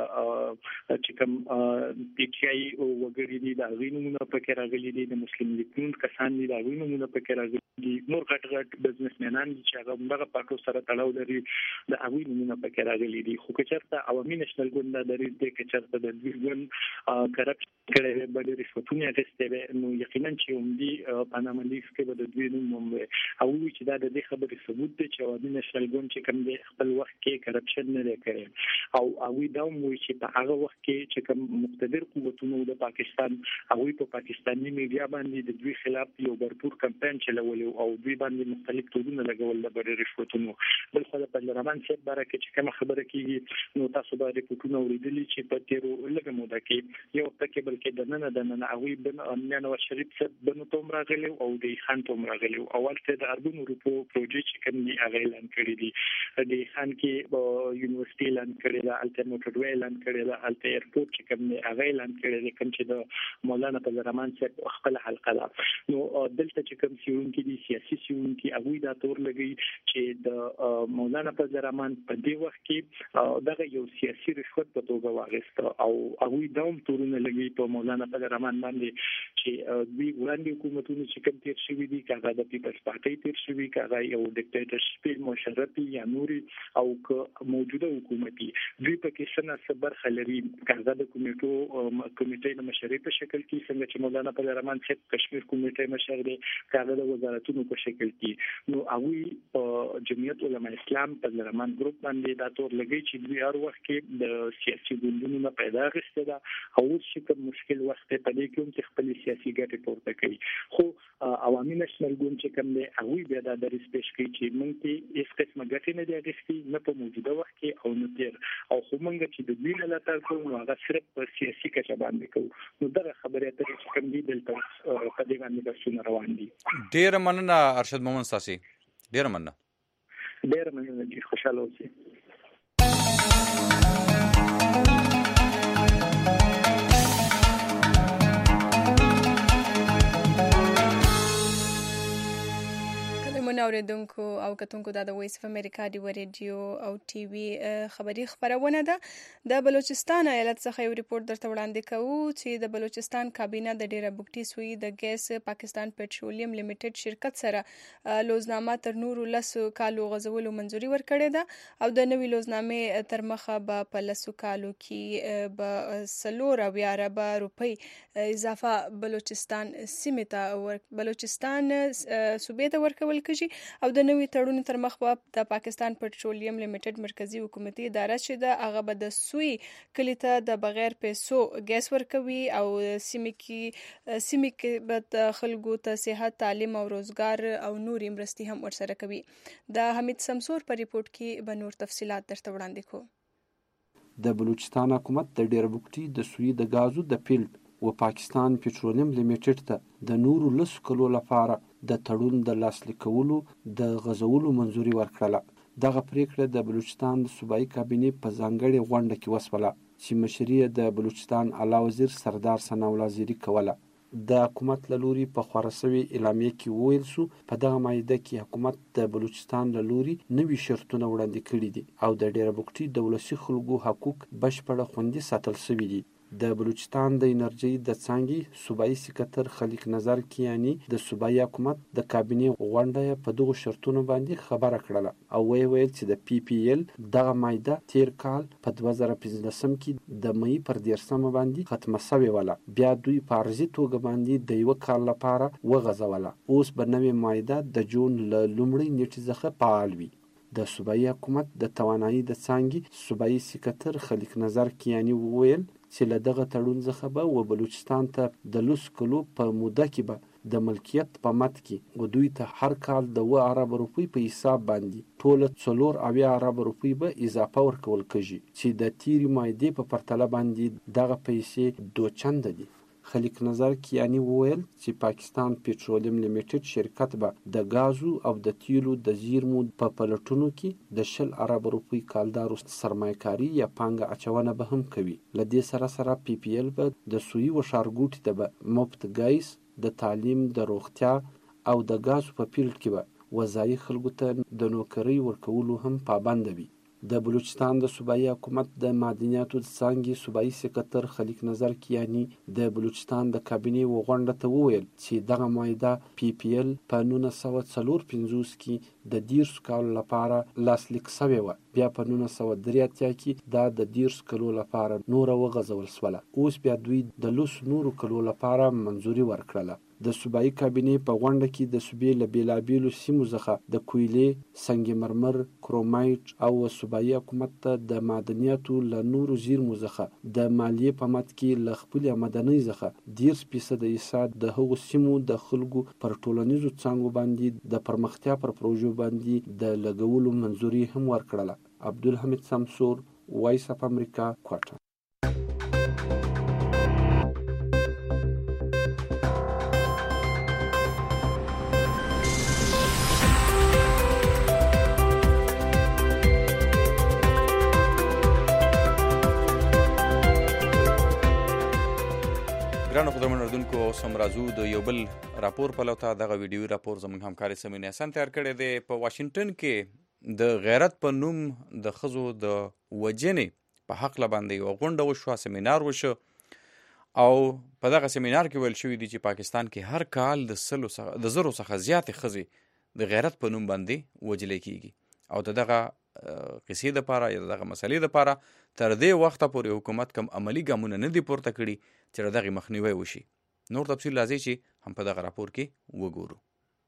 چې کوم پی ټي آی وګړي دي د هغوی نومونه پکې راغلي دي د مسلم لیګ نوم کسان دي د هغوی نومونه پکې راغلي دي نور غټ غټ بزنسمینان دي چې هغه همدغه پارټو سره تړاو لري د هغوی نومونه پکې راغلي دي. خو که چېرته عوامي نشنل ګوند دا دریځ دی که چېرته د دوی ګوند کرپشن کړی وي بډې رشوتونه اخیستې وي نو یقینا چې همدې پاناما لیکس کې به د دوی نوم هم وي او وایي چې دا د دې خبرې ثبوت دی چې عوامي نشنل ګوند چې کوم دی خپل وخت کې کرپشن نه دی کړی او هغوی دا هم وایي چې په هغه وخت کې چې کوم مقتدر قوتونو د پاکستان هغوی په پاکستاني میډیا باندې د دوی خلاف یو بھرپور کمپاین چلولی او دوی باندې مختلف تورونه لګول د بډې رشوتونو. بل خو د فضل الرحمن صاحب باره کې چې کومه خبره کېږي نو تاسو به رپورټونه اورېدلي چې په تېرو لږه موده کې یو وخت کې بلکې د ننه د ننه هغوی بن نواز شریف صاحب بنو ته هم راغلي او د خان ته هم راغلي او هلته د اربونو روپو پروژې چې کوم دي هغه اعلان کړي دي. د خان کې یونیورسټي اعلان کړې ده هلته موټروی اعلان کړې ده هلته ایرپورټ چې کوم دی هغه اعلان کړی دی کوم چې د مولانا فضل الرحمن صاحب خپله حلقه ده. نو دلته چې کوم څېړونکي دي سیاسي څېړونکي هغوی دا تور لګوي چې د مولانا فضل الرحمن په دې وخت کې دغه یو سیاسي رشوت په توګه واخیسته او هغوی دا هم تورونه لګوي په مولانا فضل الرحمن باندې چې دوی وړاندې حکومتونه چې کوم تېر شوي دي که هغه د پیپلز پارټۍ تېر شوي که هغه یو ډیکټیټرشپ مشرف یا نوري او که موجوده حکومت وي دوی پکې څه نه څه برخه لري که هغه د کمیټو کمیټۍ د مشرۍ په شکل کې څنګه چې مولانا فضل الرحمن صاحب کشمیر کمیټۍ مشر دی که هغه د وزارتونو په شکل کې نو هغوی په جمعیت علما اسلام فضل الرحمن ګروپ باندې دا تور لګوي چې دوی هر وخت کې د سیاسي ګوندونو نه پیدا اخیستې ده او اوس چې کوم مشکل وخت په دې کې هم چې خپلې سیاسي ګټې پورته کوي. خو عوامي نشنل ګوند چې کوم دی هغوی بیا دا دریځ پیش کوي چې موږ کې هېڅ قسمه ګټې نه دي اخیستې نه په موجوده وخت کې او نه تېر او خو موږ چې د دوی ملاتړ کوو نو هغه صرف په سیاسي کچه باندې کوو. نو دغه خبرې اترې چې کوم دي دلته په دې باندې بحثونه روان دي. ډېره مننه ارشد مومن ستاسې ډېره مننه ډېره مننه ډېر خوشحاله اوسئ. اوریدونکو او کتونکو دا د وایس اف امریکا دی ریډیو او ټي وي خبري خبرونه ده د بلوچستان ایالت څخه یو ریپورت درته وړاندې کوو چې د بلوچستان کابینه د ډیره بوکټي سوی د ګیس پاکستان پټرولیم لیمیټډ شرکت سره لوزنامه تر نورو لسو کالو غزولو منځوري ورکړې ده او د نوې لوزنامې تر مخه به په لسو کالو کې به سلور اویا اربه روپۍ اضافه بلوچستان سیمې ته بلوچستان صوبې ته ورکول کېږي او د نوې تړون تر مخ به د پاکستان پټرولیم لیمیټډ مرکزی حکومتي اداره چې ده هغه به د سوی کلي ته د بغیر پیسو ګیس ورکوي او سیمې کې سیمې کې به د خلکو ته صحت تعلیم او روزګار او نورې مرستې هم ورسره کوي. د حمید سمسور په ریپورت کې به نور تفصیلات درته وړاندې کوو. د بلوچستان حکومت د ډیربوکټي د سوی د غازو د فیلډ و پاکستان پټرولیم لیمیټډ ته د نورو لسو کلو لپاره د تړون د لاسلیک کولو د غزولو منځوري ورکړله. دغه پریکړه د بلوچستان د صوبایي کابینې په ځانګړې غونډه کې وسوله چې مشري د بلوچستان اعلی وزیر سردار ثناءالله زیري کوله. د حکومت له لوري په خپاره شوې اعلامیه کې وویل شو په دغه مایده کې حکومت د بلوچستان له لوري نوي شرطونه وړاندې کړي دي او د ډیربوکټي د ولسي خلکو حقوق بشپړه خوندي ساتل شوي دي. د بلوچستان د انرژي د څانګې صوبایي سکرټر خلیق نظر کیانی د صوبایي حکومت د کابینې غونډه په دغه شرطونو باندې خبره کړله او وی ویل چې د پی پی ال دغه مایده تیر کال په دوه زره پنځلسم کې د مئی پر دیرشمه باندې ختمه شوې وله، بیا دوی په عرضي توګه باندې د یو کال لپاره وغځوله. اوس به نوې مایده د جون له لومړۍ نیټې څخه فعال وي. د صوبایي حکومت د توانایي د څانګې صوبایي سکرټر خلیق نظر کیانی وویل چې له دغه تړون څخه به و بلوچستان ته د لس کلو په موده کې به د ملکیت په مت کې و دوی ته هر کال د اوه اربه روپۍ په حساب باندې ټوله څلور اویا اربه روپۍ به اضافه ورکول کېږي چې د تیرې مایدې په پرتله باندې دغه پیسې دوچنده دي. خلیق نظر کیانی وویل چې پاکستان پټرولیم لیمیټډ شرکت به د غازو او د تیلو د زیرمو په پلټونو کې د شل ارب روپۍ کالدارو سرمایه‌کاري یا پانګه اچونه به هم کوي. له دې سره سره پی پی ال به د سویي و ښارګوټي ته به مفت ګیس، د تعلیم، د روغتیا او د غازو په فیلډ کې به وظایف خلکو ته د نوکرۍ ورکولو هم پابند وي. د بلوچستان د صوبایي حکومت د معدنیاتو څانګې صوبایي سکرټر خلیق نظر کیانی د بلوچستان د کابینې و غونډه ته وویل چې دغه مایده پی پی ال په نولس سوه څلور پنځوس کې د دیرش کالو لپاره لاسلیک شوې وه، بیا په نولس سوه درې اتیا کې دا د دیرش کلو لپاره نوره وغځول شوله. اوس بیا دوی د لسو نورو کلو لپاره منظوري ورکړله. د صوبایي کابینې په غونډه کې د صوبې له بیلابیلو سیمو څخه د کویلې، سنگ مرمر، کرومایټ او صوبایي حکومت ته د معدنیاتو له نورو زیرمو څخه د مالیې په مت کې له خپلې آمدنۍ څخه دیرش فیصده حصه د هغو سیمو د خلکو پر ټولنیزو څانګو باندې د پرمختیا پر پروژو باندې د لګولو منظوري هم ورکړله. عبدالحمید سمسور، وایس اف امریکا، کوټه. ګرانو خدمت اردوونکو، سم راځو د یو بل راپور په لوته. دغه ویډیوي راپور زموږ همکارې سمینه حسن تیار کړی دی. په واشنگټن کې د غیرت په نوم د ښځو د وژنې په هکله باندې یوه غونډه وشوه، سمینار وشو او په دغه سمینار کې ویل شوي دي چې پاکستان کې هر کال د سلو څخه د زرو څخه زیاتې ښځې د غیرت په نوم باندې وژلې کېږي او د دغه قصې دپاره یا دغه مسلې دپاره تر دې وخته پورې حکومت کم عملي ګامونه نه دي پورته کړي چې د دغې مخنیوی وشي. نور تفصیل راځي چې هم په دغه راپور کې وګورو.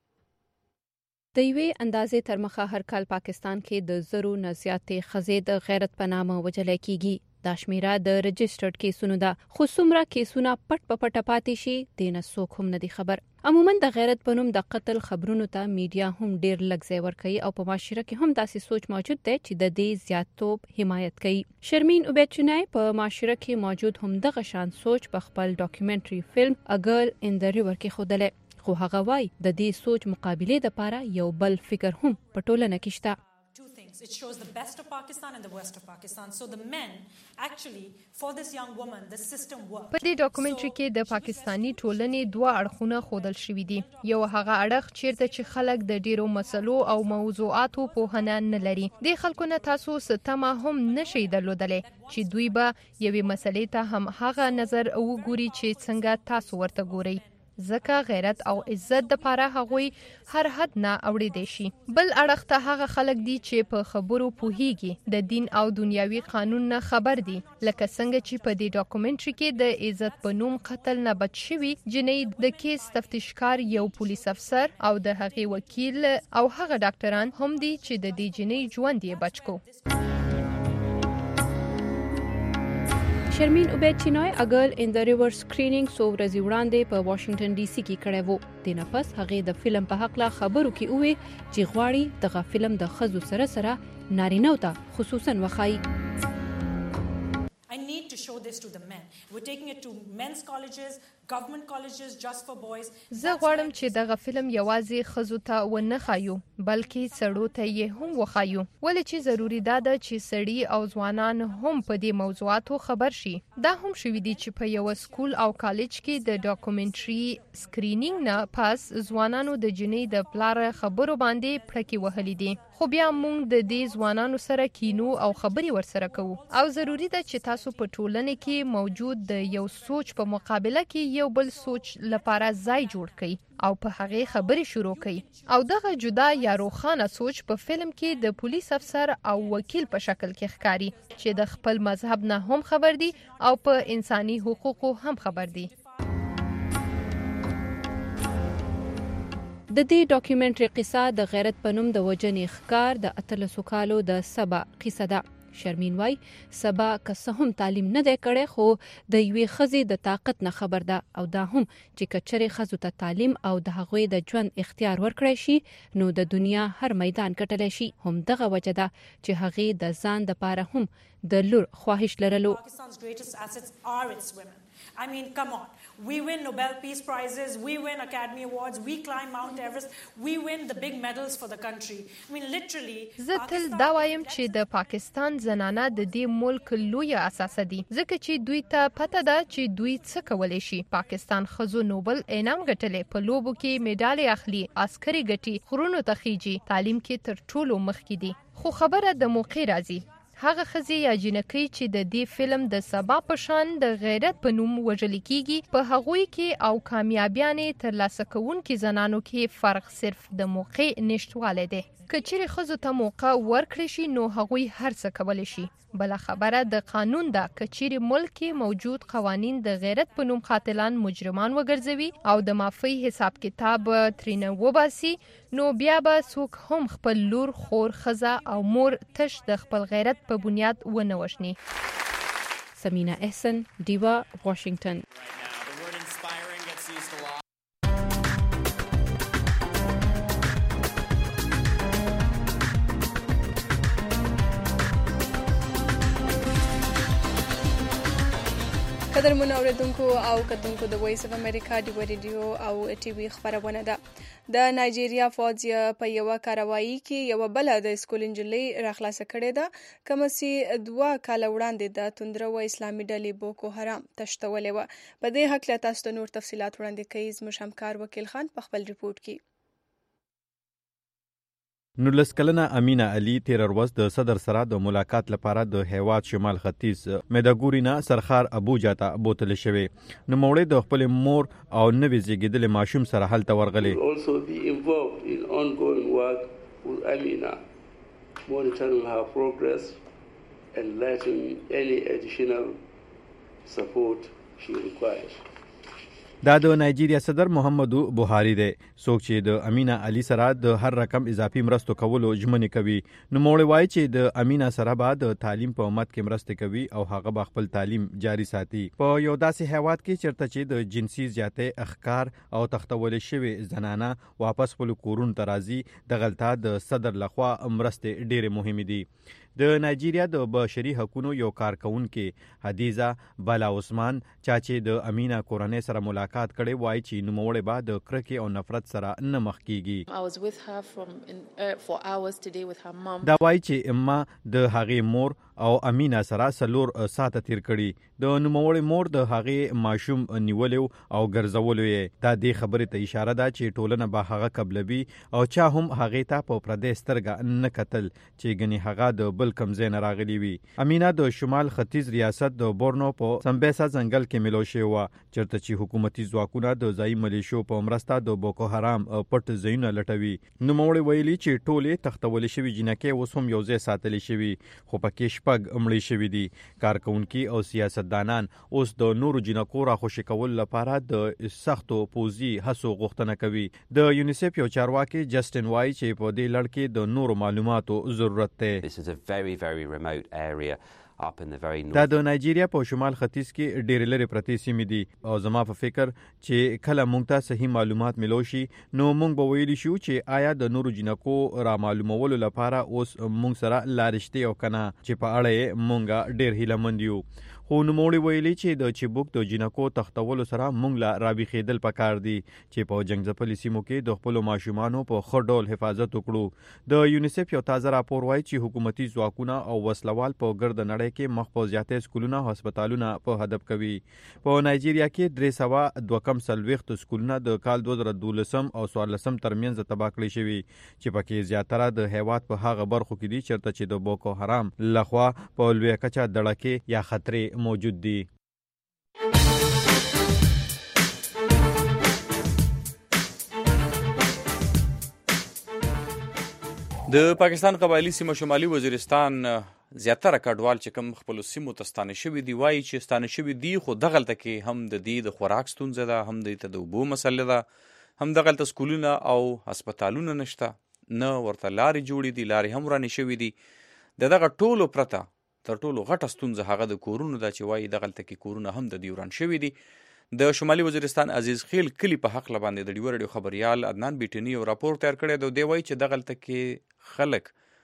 د یوې اندازې تر مخه هر کال پاکستان کې د زرو نه زیاتې ښځې د غیرت په نامه وژلې کېږي. دا شمیره د رجسټرډ کیسونو ده، خو څومره کیسونه پټ په پټه پاتې شي دې نه څوک هم نه دي خبر. عموما د غیرت په نوم د قتل خبرونو ته میډیا هم ډیر لږ ځای ورکوي او په معاشره کې هم داسې سوچ موجود دی چې د دې زیاتوب حمایت کوي. شرمین عبیدچنای په معاشره کې موجود هم دغه شان سوچ په خپل ډاکومنټري فلم A Girl in the River کې ښودلی، خو هغه وایي د دې سوچ مقابلې دپاره یو بل فکر هم په ټولنه کې شته. It shows the best of Pakistan and the worst of Pakistan. So the men actually for this young woman the system worked. په دې ډاکومنټري کې د پاکستانی ټولنې دوه اړخونه ښودل شوي دي. یو هغه اړخ چیرته چې خلک د ډیرو مسلو او موضوعاتو پوهنه نه لري. د خلکو نه تاسو ستما هم نشي درلودلی چې دوی به یوې مسلې ته هم هغه نظر وګوري چې څنګه تاسو ورته ګورئ. ځکه غیرت او عزت د پاره هغوی هر حد نه اوړېدی شي. بل اړخ ته هغه خلک دي چې په خبرو پوهیږي، د دین او دنیاوي قانون نه خبر دي، لکه څنګه چې په دې ډاکومنټري کې د عزت په نوم قتل نه بچ شوي جنۍ د کیس تفتیشکار یو پولیس افسر او د هغې وکیل او هغه ډاکټران هم دي چې د دې جنۍ ژوند یې بچ کو. شرمین عبیدچنای A Girl in the River سکرینینګ څو ورځې وړاندې په واشنگټن ډي سي کې کړی وو. د نه پس هغې د فلم په هکله خبرو کې ووی چې غواړي دغه فلم د ښځو سره سره نارینه‌و ته خصوصا وښایي. I need to show this to the men. We're taking it to men's colleges, government colleges just for boys. زه غواړم چې دغه فلم یوازې ښځو ته ونه ښایو بلکې سړو ته یې هم وښایو ولې چې ضروري ده چې سړي او ځوانان هم په دې موضوعاتو خبر شي. دا هم شوي دي چې په یو سکول او کالج کې د ډاکومنټري سکرینینګ نه پس ځوانانو د جنۍ د پلار خبرو باندې پړکې وهلي دي خو بیا موږ د دې ځوانانو سره کینو او خبرې ورسره کوو او ضروري ده چې تاسو په ټولنه کې موجود د یو سوچ په مقابله کې یو بل سوچ لپاره ځای جوړ کړئ او په هغه خبرې شروع کړئ او دغه جدا یا روښانه سوچ په فلم کې د پولیس افسر او وکیل په شکل کې ښکاري چې د خپل مذهب نه هم خبر دي او په انساني حقوقو هم خبر دي. د دې ډاکومنټري قصه د غیرت پنوم د وجنې ښکار د اتلسو کالو د سبا قصه ده. شرمین وای سبا که څه هم تعلیم نه دی کړی خو د یوې ښځې د طاقت نه خبر ده او دا هم چې که چېرې ښځو ته تعلیم او د هغوی د ژوند اختیار ورکړی شي نو د دنیا هر میدان ګټلی شي. هم دغه وجه ده چې هغې د ځان دپاره هم د لور خواهش لرلو. Pakistan's greatest assets are its women. I mean, come on. We win Nobel Peace Prizes, we win Academy Awards, we climb Mount Everest, we win the big medals for the country. I mean, literally... زه تل دا وایم چې د پاکستان زنانه د دې ملک لویه اساسه دي ځکه چې دوی ته پته ده چې دوی څه کولی شي. پاکستان ښځو نوبل انعام ګټلی په لوبو کې میډالې اخلي عسکري ګټي خرونو ته خیږي تعلیم کې تر ټولو مخکې دي خو خبره د موقع راځي. هغه ښځې یا جنکۍ چې د دې فلم د سبا په شان د غیرت په نوم وژل کیږي په هغوی کې او کامیابیانې ترلاسه کوونکي زنانو کې فرق صرف د موقع نشتوالی دی. که چیرې ښځو ته موقع ورکړی شي نو هغوی هر څه کولی شي. بله خبره د قانون ده که چیرې ملک کې موجود قوانین د غیرت په نوم قاتلان مجرمان وګرځوي او د معافۍ حساب کتاب ترېنه وباسي نو بیا به څوک هم خپل لور خور ښځه او مور تش د خپل غیرت په بنیاد ونه وژني. سمینا احسن ډیوا واشنگټن. قدرمن اوریدونکو او کتونکو د وایس اف امریکا ډیو ریډیو او ټي وي خبرونه ده. د نایجیریا فوج په یو کاروایی کې یو بل د سکول انجلۍ راخلاصه کړې ده کوم چې دوه کال وړاندې د توندرو اسلامي ډلې بوکو حرام تشتولې و. په دې حق له تاسو نور تفصيلات وړاندې کوي زموږ همکار وکیل خان په خپل ریپورت کې. نولس کلنه امینه علي تیر ورځ د صدر سره د ملاقات لپاره د هیواد شمال ختیځ میداګوري نه سرخار ابوجا ته بوتل شوی. نو موړې د خپل مور او نوې زیږیدل ماشوم سره هلته ورغلي. Also be involved in ongoing work with Amina, monitoring her progress and letting any additional support she requires. دا د نایجیریا صدر محمدو بوهاری دی څوک چې د امینه علي سره د هر رقم اضافي مرستو کولو ژمنې کوي. نو موړې وایي چې د امینه سره به د تعلیم په امت کې مرستې کوي او هغه به خپل تعلیم جاري ساتي. په یو داسې هیواد کې چېرته چې د جنسي زیاتې اخکار او تختول شوي زنانه واپس خپل کورونو ته راځي دغلته د صدر لخوا مرستې ډېرې مهمې دي. د نایجیریا د بشري حقوقو یو کارکونکې حدیثه بالا عثمان چا چې د امینه کورنۍ سره ملاقات کړي وایي چې نوموړې به د کرکې او نفرت سره نه مخ کیږي. دا وایي چې اما د هغې مور او امینه سره سلور ساعته تیر کړي. د نوموړې مور د هغې ماشوم نیولو او ګرځولو یې. دا دې خبرې ته اشاره ده چې ټولنه به هغه قبلوي او چا هم هغې ته په پردې سترګه نه کتل چې ګنې هغه د بل کم ځای نه راغلي وي. امینه د شمال ختیځ ریاست د بورنو په سمبیسا ځنګل کې ملو شوې وه چېرته چې حکومتي ځواکونه د ځایي ملیشو په مرسته د بوکو حرام پټ ځایونه لټوي. نوموړې ویلي چې ټولې تختولې شوي جینکې اوس هم یو ځای ساتلې شوي خو پکې شپږ مړې شوي دي. کارکونکي او سیاستدانان اوس د نورو جینکو راخوشي کولو لپاره د سختو پوځي هڅو غوښتنه کوي. د یونیسف یو چارواکي جسټن وایي چې په دې لړ کې د نورو معلوماتو ضرورت دی. Very, very remote area up in the very north. دا د نایجیریا په شمال ختیځ کې ډېر لري پرتې سیمې دي او زما په فکر چې کله مونږ ته صحیح معلومات ملو شي نو مونږ به ویلی شو چې آیا د نورو جنکو را معلومولو لپاره اوس مونږ سره لارښتې او کنه چې په اړه مونږ ډېر هیله مند یو. خو نوموړي ویلي چې د چبوک د جنکو تختولو سره موږ لا رابخېدل پکار دي چې په جنگ ځپلي سیمو کې د خپل ماشومانو په ښه ډول حفاظت وکړو. د یونیسف یو تازه راپور وایي چې حکومتي ځواکونه او وسلوال په ګرد نړۍ کې مخ په زیاتې سکولونه او هسپتالونه په هدف کوي. په نایجیریا کې درې سوه دوه کم څلوېښت سکولونه د کال دوه زره دولسم او څوارلسم ترمنځ تباه کړي شوي چې پکې زیاتره د هیواد په هغه برخو کې دي چېرته چې د بوکو حرام لخوا په لویه کچه دړکې یا خطرې موجود دي. د پاکستان قبایلی سیمه شمالي وزیرستان زیاتره کډوال چې کوم خپل سیمو ته ستانه شوي دي وایي چې ستانه شوي دي خو دغلته کې هم د دې د خوراک ستونزه ده، هم د ته د اوبو مسله ده، هم دغلته سکولونه او هسپتالونه نشته، نه ورته لارې جوړې دي، لارې هم ورانې شوي دي. د دغه ټولو پرته تر ټولو غټه ستونزه هغه د کورونو ده چې وایي دغلته کې کورونه هم د دې وران شوي دي. د شمالي وزیرستان عزیز خیل کلی په حق لباندې د ډیو رادیو خبريال عدنان بیټنی یو راپور تیار کړی دی. دی وایي چې دغلته کې خلک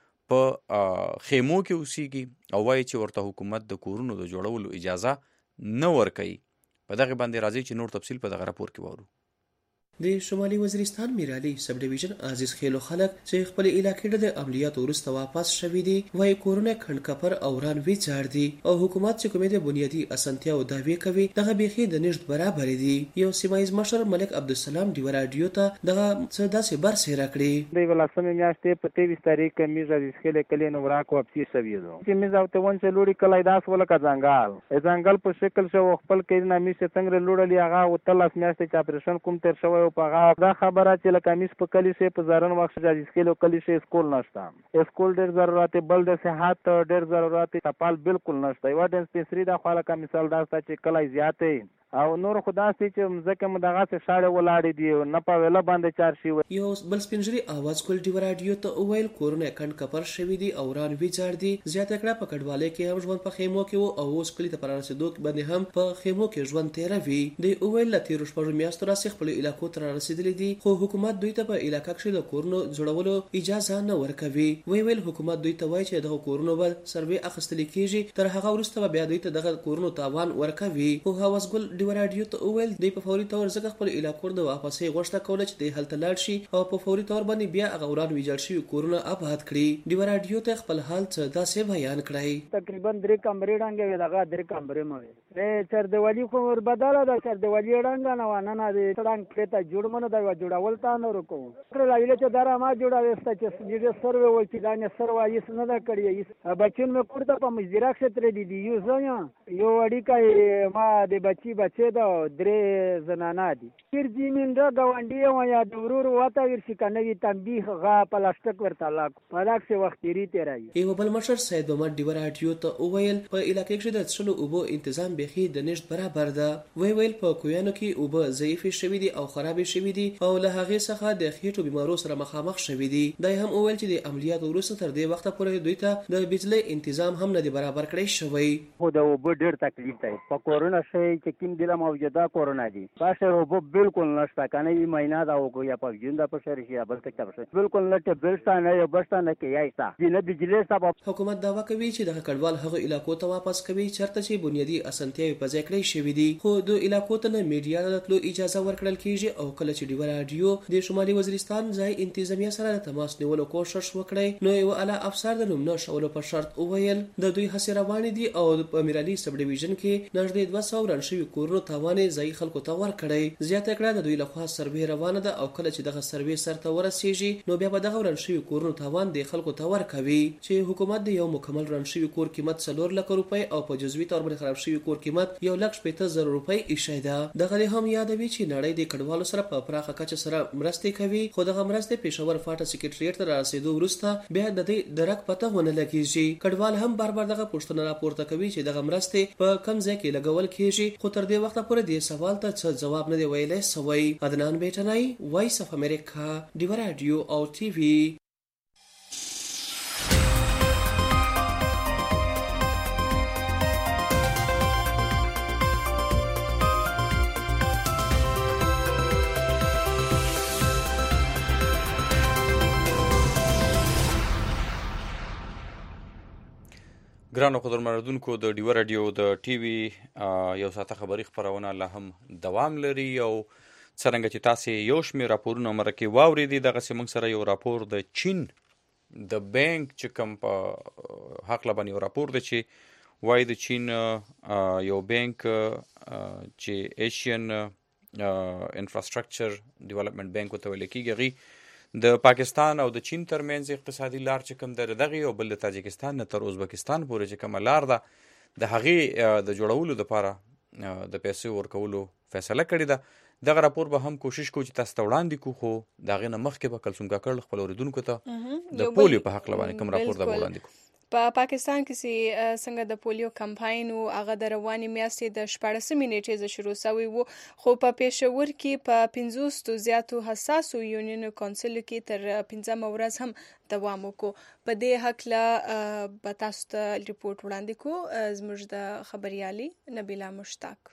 په خیمو کې اوسېږي او وایي چې ورته حکومت د کورونو د جوړولو اجازه نه ورکوي. په دغه باندې راځي چې نور تفصیل په دغه راپور کې وورو. د شمالي وزیرستان میرالي سب ډیویژن عزیز خیلو خلک چې خپل علاقې د عملیاتو وروسته واپس شوي دي وایي کورونه کڼکپر او وران ویجاړ دي او حکومت چې کومې د بنیادي اسانتیا او دعوې کوي دغه بیخي د نشت برابر دي. یو سیمایز مشر ملک عبدالسلام ډیو رادیو ته دغه څه داسې برسېره کړي. د ولسمې میاشتې په تیویس تاریخ کې میز عزیز خیل کلی نو راک واپسی شوی دو چې میز او ته ون چې لوري کلای داس ولکه ځنګال ځنګال په شکل شو خپل کې نه میز څنګه لوړلی هغه او تلس میاشتې چې اپریشن کوم تر شوی او په دا خبره چې لکه میس په کلی سه په زارن وخت عزیز خیلو کلی سه سکول نشته، سکول ډېر ضرورت بل د صحت ډېر ضرورت سپال بالکل نشته. یو ډیسپنسری د خپل کا مثال دا چې کلی زیاتې او نور خدا سي چې مزکه مدغه څه شاړه ولاړې دي نه په ویله باندې چار شي. یو بل سپینجری आवाज کول ډیو رادیو ته ویل کورونه کڼ کپر شوی دي او ران ویجاړ دي. زیاته کړه په کډواله کې هم ژوند په خیمو کې او اوس کلی ته پرانسېدو باندې هم په خیمو کې ژوند تیروي. د اویل لتیرو شپږ میاشتو راځي خپل علاقو ته رسیدلې دي خو حکومت دوی ته په علاقې کې د کورونو جوړولو اجازه نه ورکوي. وی ویل حکومت دوی ته وایي چې دغه کورونو به سروې اخیستل کیږي تر هغه وروسته بیا دوی ته دغه کورونو تاوان ورکوي. خو आवाज ګل ډیو رادیو ته ویل دی په فوري تور ځکه خپل علاقو د واپسې غوښتنه کوله چې د هلته لاړ شي او په فوري تور باندې بیا هغه وران ویجاړ شي کورونه آباد کړي. ډیو رادیو ته خپل حال څه داسې بیان کړی. تقریبا درې کمرې ډنګې دغه درې کمرې مو وي چر دیوالی خو ور بدله ده چر دیوالی ډنګ نه ونه نه دي څنګه پرته جوړ مونږ دا جوړول تا نه ورکو کړل ویل چې دره ما جوړاوي ست چې دې سروي وای چې دا نه سروي یې نه دا کړی بچین مې کوړه په مزدیرا ښتر دي دی یو ځای یو اړیکه ما د بچي بچي دا درې زنانا دي پیر زمين دا غونډي و یا د ورور واته ورشي کنه وی تنبیه غا پلاستیک ورته لاک پلاک څه وخت ری تیرای. یو بل مشر سید محمد ډیو رادیو ته ویل په علاقې کې د څلو اوبو تنظیم بخي د نشټ برابر ده. وی ویل په کویانو کې اوبه ضعیف شوي دي او خراب شوي دي او له هغه څخه د خېټو بیمارو سره مخامخ شوي دي. دا هم ویل چې د عملیات وروسته تر دې وخت پورې دوی ته د بجلی تنظیم هم نه دی برابر کړی شوی. خو د اوبو ډېر تکلیف دی په کورونا شي چې کوم ډیره موجوده کورونا دي پاشه اوبو بالکل نشته کنه یې مینا دا او یا په جون دا په شهر شي بل څه څه بالکل نشته بلستان یو بلستان کې یایسته د بجلی سبب. حکومت داوا کوي چې د کډوال هغه علاقو ته واپس کوي چرته چې بنیادی اسانتیاوي په ځای کړی شوی دي خو د علاقو ته نه میډیا ته تلو اجازه ورکړل کیږي او کله چې ډیو رادیو د شمالي وزیرستان ځای انتظامیه سره تماس نیولو کوشش وکړي نو یو اعلی افسر د نوم نشولو په شرط وویل د دوی هڅې روانې دي او په میرالي سب ډیویژن کې نږدې دوه سوه رن شوي کورونو تاوانې ځای خلکو ته ورکړی. زیاته کړه د دوی لخوا سروې روانه ده او کله چې دغه سروې سرته ورسیږي نو بیا به دغه رن شوي کورونو تاوان د خلکو ته ورکوي چې حکومت د یو مکمل رن شوي کور قیمت څلور لک روپۍ او په جزوي تور باندې خراب شوي کور قیمت یو لک شپېته زره روپۍ ایښی ده. دغه هم یادوي چې نړۍ د کډوالو سره په پراخه کچه سره مرستې کوي خو دغه مرستې پېښور فاټا سکریټریټ ته رسیدو وروسته بیا د دې درک پته ونه لګیږي. کډوال هم بار بار دغه پوښتنه راپورته کوي چې دغه مرستې په کم ځای کې لګول کیږي خو تر دې وخت پورې دې سوال ته څه جواب نه دی ویلی سوی. عدنان بیٹنای وایس اف امریکا ډیو رادیو او ټي وي. ګرانو قدرمنونکو د ډیو رادیو د ټي وي یو ساعته خبري خبرونه لا هم دوام لري او څرنګه چې تاسو یو شمېر راپورونه مرکه واورېدي دغه سیمون سره یو راپور د چین د بانک چې کوم په حق لبن یو راپور دی چې وای د چین یو بانک چې ایشین انفراستراکچر ډیولپمنٹ بانک ته ویل کېږي د پاکستان او د چین ترمنځ اقتصادي لار چې کوم در دغه او بل د تاجکستان نه تر ازبکستان پورې چې کوم لار ده د هغې د جوړولو لپاره د پیسې ورکولو فیصله کړې ده دغه راپور به هم کوشش کوو چې تاسو ته وړاندې کړو خو د هغې نه مخکې به کلثوم کاکړ خپل اورېدونکو ته د پولیو په حق باندې کوم راپور ده وړاندې کړو. په پاکستان کې سي څنګه د پولیو کمپاین او هغه د رواني میاشتې د شپاړسمې نیټې ز شروع شوی وو خو په پېښور کې په پنځوس تو زیاتو حساسو یونین کونسل کې تر پنځم ورځ هم دوام وکړو. په دې حق لا به تاسو ته ریپورت وړاندې کو زموږ د خبريالي نبیلا مشتاق.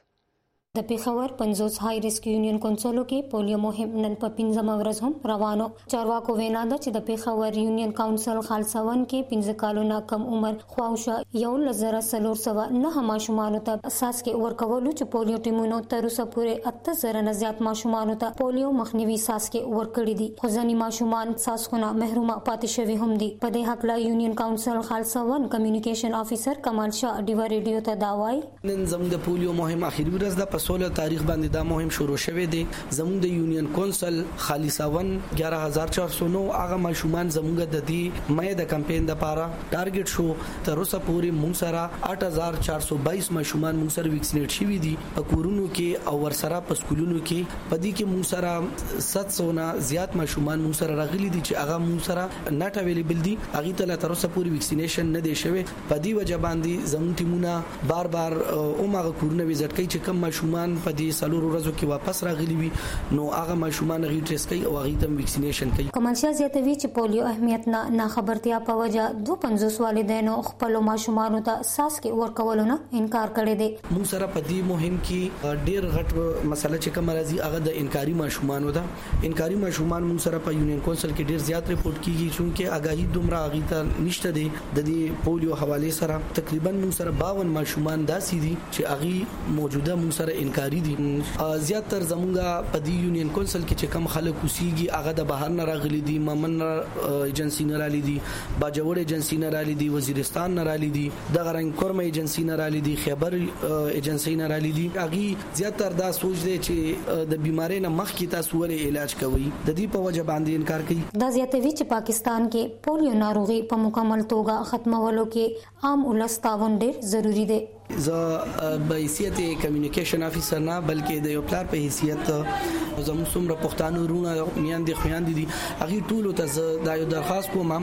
د پیښور پنځوس های ریسک یونین کونسلو کې پولیو مهم نن په پنځم ورځ هم روانو. چارواکو وینا ده چې د پیښور یونین کونسل خالصون کې پنځه کالونه کم عمر خواوشا یو لزر سلور سوا نه ماشومان ته اساس کې ورکولو چې پولیو ټیمونو تر اوسه پورې اته زره نه زیات ماشومان ته پولیو مخنیوي اساس کې ورکړي دي خو ځینې ماشومان ساسونه محروم پاتې شوي هم دي. په دې حق لا یونین کونسل خالصون کمیونیکیشن افیسر کمال شاه ډیو ریډیو ته دا وایي نن زموږ د پولیو مهم اخیری ورځ ده سولہ تاریخ باندې دا مهم شروع شوه دی. زموږ د یونین کونسل خالصون یازده هزار چهارصد و نه هغه ماشومان زموږ د دې مې د کمپاین د پاره ټارګټ شو تر اوسه پورې موږ سره اټ هزار چهارصد و بایس ماشومان موږ سره ویکسینیټ شوي دي په کورونو کې او ورسره په سکولونو کې. په دې کې موږ سره ست سو نه زیات ماشومان موږ سره راغلي دي چې هغه موږ سره ناټ اویلیبل دي هغه ته تر اوسه پورې ویکسینیشن نه دی شوی. په دې وجه باندې زموږ ټیمونه بار بار اومغه کورونه وزټ کوي چې کم ماشومان په دې سلور ورځو کې واپس راغلي وي نو هغه ماشومان غي ټیسټ کوي او هغه ته ویکسینیشن کوي. کمال شاه زیاتوي چې پولیو اهمیت نه نه خبرتیا په وجه دوه پنځوس والدینو خپل ماشومان ته اساس کې ورکولو نه انکار کړی دی. موږ سره په دې مهم کې ډېر غټ مسله چې کوم راځي هغه د انکاري ماشومان ده. انکاري ماشومان موږ سره په یونین کونسل کې ډېر زیات ریپورت کیږي چې اگاهی دومره هغه ته نشته دی. د دې پولیو حواله سره تقریبا موږ سره باون ماشومان داسې دي چې هغه موجوده موږ سره انکاري دي. زیاتره زمونږه په دی یونین کونسل کې چې کم خلک اوسېږي هغه د بهر نه راغلي دي. ممن ایجنسی نه راغلي دي باجوړ ایجنسی نه راغلي دي وزیرستان نه راغلي دي د غرنګ کورم ایجنسی نه راغلي دي خیبر ایجنسی نه راغلي دي. هغه زیاتره دا سوچ دی چې د بیماری نه مخکې تاسو ولې علاج کوي د دې په وجه باندې انکار کوي. دا زیاتوي چې پاکستان کې پولیو ناروغي په مکمل توګه ختمولو کې عام ولس تعاون ډېر ضروری دی. زه به حیثیت کمیونیکیشن افیسر نه بلکې د یو پلار په حیثیت زموږ څومره پښتانه رونه میاندې خويندې دي هغه ټول ته زه دا یو درخواست کوم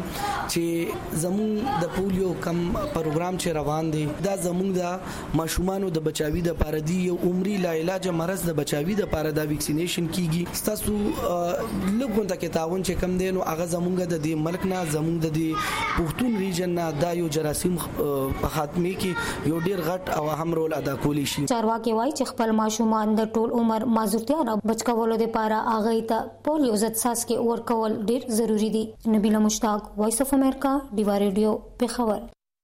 چې زموږ د پولیو کم پروګرام چې روان دی دا زموږ د ماشومانو د بچاوي د پاره دی یو عمرې لا علاج مرز د بچاوي د پاره د ویکسینیشن کیږي. تاسو لږونته کې تعاون چې کم دی نو هغه زموږ د دې ملک نه زموږ د دې پښتون ریجن نه دا یو جراثیم په خاتمه کې یو ډیر او هم رول ادا کولی شي. چارواکي وایي چې خپل ماشومان د ټول عمر مازورتیا نه بچ کولو لپاره هغه ته پولیو ضد ساس کې ورکول ډیر ضروری دي. نبیلا مشتاق وایس اف امریکا ډیوا ریډیو پیښور.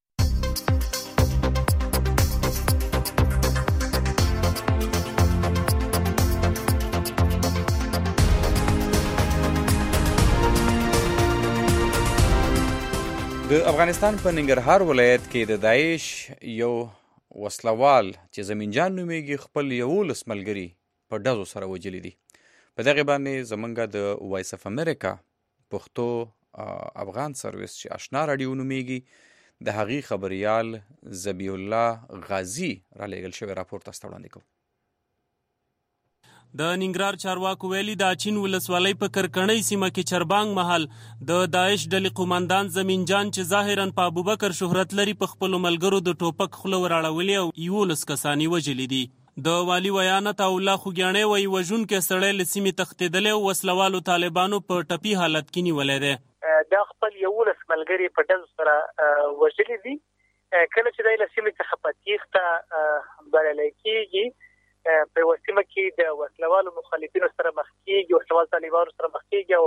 د افغانستان په ننګرهار ولایت کې د داعش یو وسلوال چې زمینجان نومیږي خپل یولس ملګري په ډزو سره وجلی دي. په دغه باندې زمونږ د وایس اف امریکا پښتو افغان سرویس چې آشنا رادیو نومیږي د هغې خبریال ذبیح الله غازی را لېږل شوی راپور تاسو ته وړاندې کوم. د ننګرهار چارواکو ویلي د اچین ولسوالۍ په کرکنۍ سیمه کې چربانګ محل د داعش ډلې قومندان زمین جان چې ظاهرا په ابوبکر شهرت لري په خپلو ملګرو د ټوپک خوله وراړولې او یولس کسان یې وژلي دي. د والي ویانت الله خوږیاڼی وایي وژونکی سړی له سیمې تښتېدلی او وسلوالو طالبانو په ټپي حالت کې نیولی دی. دا خپل یولس ملګري په ډزو سره وژلي دي. کله چې دی له سیمې څخه په تیښته بللی کېږي په وسیمه کې د وسلوالو مخالفینو سره مخ کېږي وسلوال طالبانو سره مخ کېږي او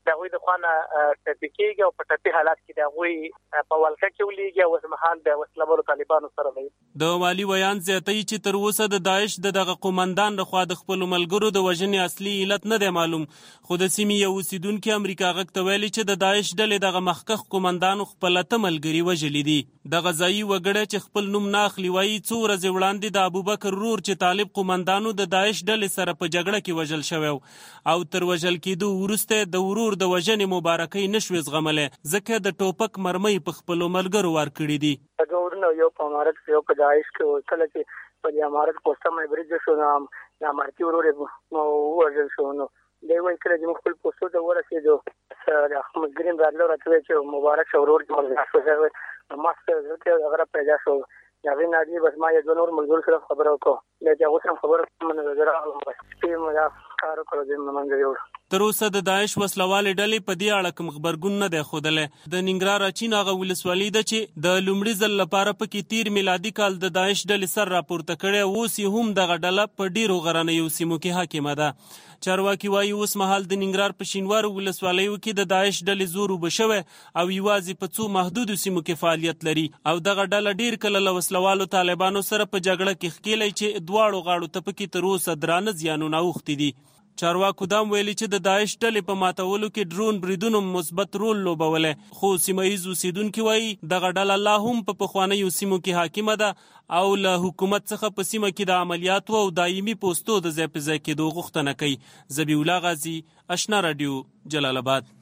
د هغوی د خوانه ټپي کېږي او په ټپي حالت کې د هغوی په ولکه کې ولېږي او اوسمهال د وسلهبالو طالبانو سره دی. د والي ویان زیاتوي چې تر اوسه د داعش د دغه قومندان لخوا د خپلو ملګرو د وژنې اصلي علت نه دی معلوم، خو د سیمې یو اوسیدونکي امریکا غږ ته ویلي چې د داعش ډلې دغه مخکښ قومندانو خپل اته ملګري وژلي دي. دغه ځایي وګړی چې خپل نوم نه اخلي وایي څو ورځې وړاندې د ابوبکر ورور چې طالب قومندانو د داعش ډلې سره په جګړه کې وژل شوی او تر وژل کېدو وروسته د ورور د وژنې مبارکۍ نشوې زغملی ځکه د ټوپک مرمۍ په خپلو ملګرو ورکړي دي. دوه ورونه یو په امارت کې یو په داعش کې، کله چې په دې امارت پوسټه مې برید شو نو د امارتي ورور یې ووژل شو. نو دی وایي کله چې موږ خپل پوسټو ته ورسېدو د احمد ګریم راتلو راته وایي چې مبارک شه ورور دې ملګری شو. ما څه زړه کې هغه پیدا شو، د هغې نه دي بس ما یې دوه نور ملګرو سره خبره وکړو، بیا چې هغوی سره خبره کوم نو زه راغلم بس سپي مو دا کار وکړو دې مې منځه یوړ. تر اوسه د داعش وسلوالې ډلې په دې اړه کوم غبرګون نه دی ښودلی. د ننګرهار اچین هغه ولسوالي ده چې د لومړي ځل لپاره پکې تیر میلادي کال د داعش ډلې سر راپورته کړی، اوس یې هم دغه ډله په ډېرو غرنیو سیمو کې حاکمه ده. چارواکي وایي اوس مهال د ننګرهار په شینوارو ولسوالیو کې د داعش ډلې زور اوبه شوی او یوازې په څو محدودو سیمو کې فعالیت لري او دغه ډله ډېر کله له وسلوالو طالبانو سره په جګړه کې ښکېلی چې دواړو غاړو ته پکې تر اوسه درانه زیانونه اوښتي دي. چارواکو دا ویلي چې د داعش ډلې په ماتولو کې ډرون بریدونو مثبت رول لوبولی، خو سیمه ییز اوسیدونکي وایي دغه ډله لا هم په پخوانیو سیمو کې حاکمه ده او له حکومت څخه په سیمه کې د عملیاتو او دایمي پوستو د ځای په ځای کېدو غوښتنه کوي. ذبیح الله غازي، اشنا راډیو، جلال آباد.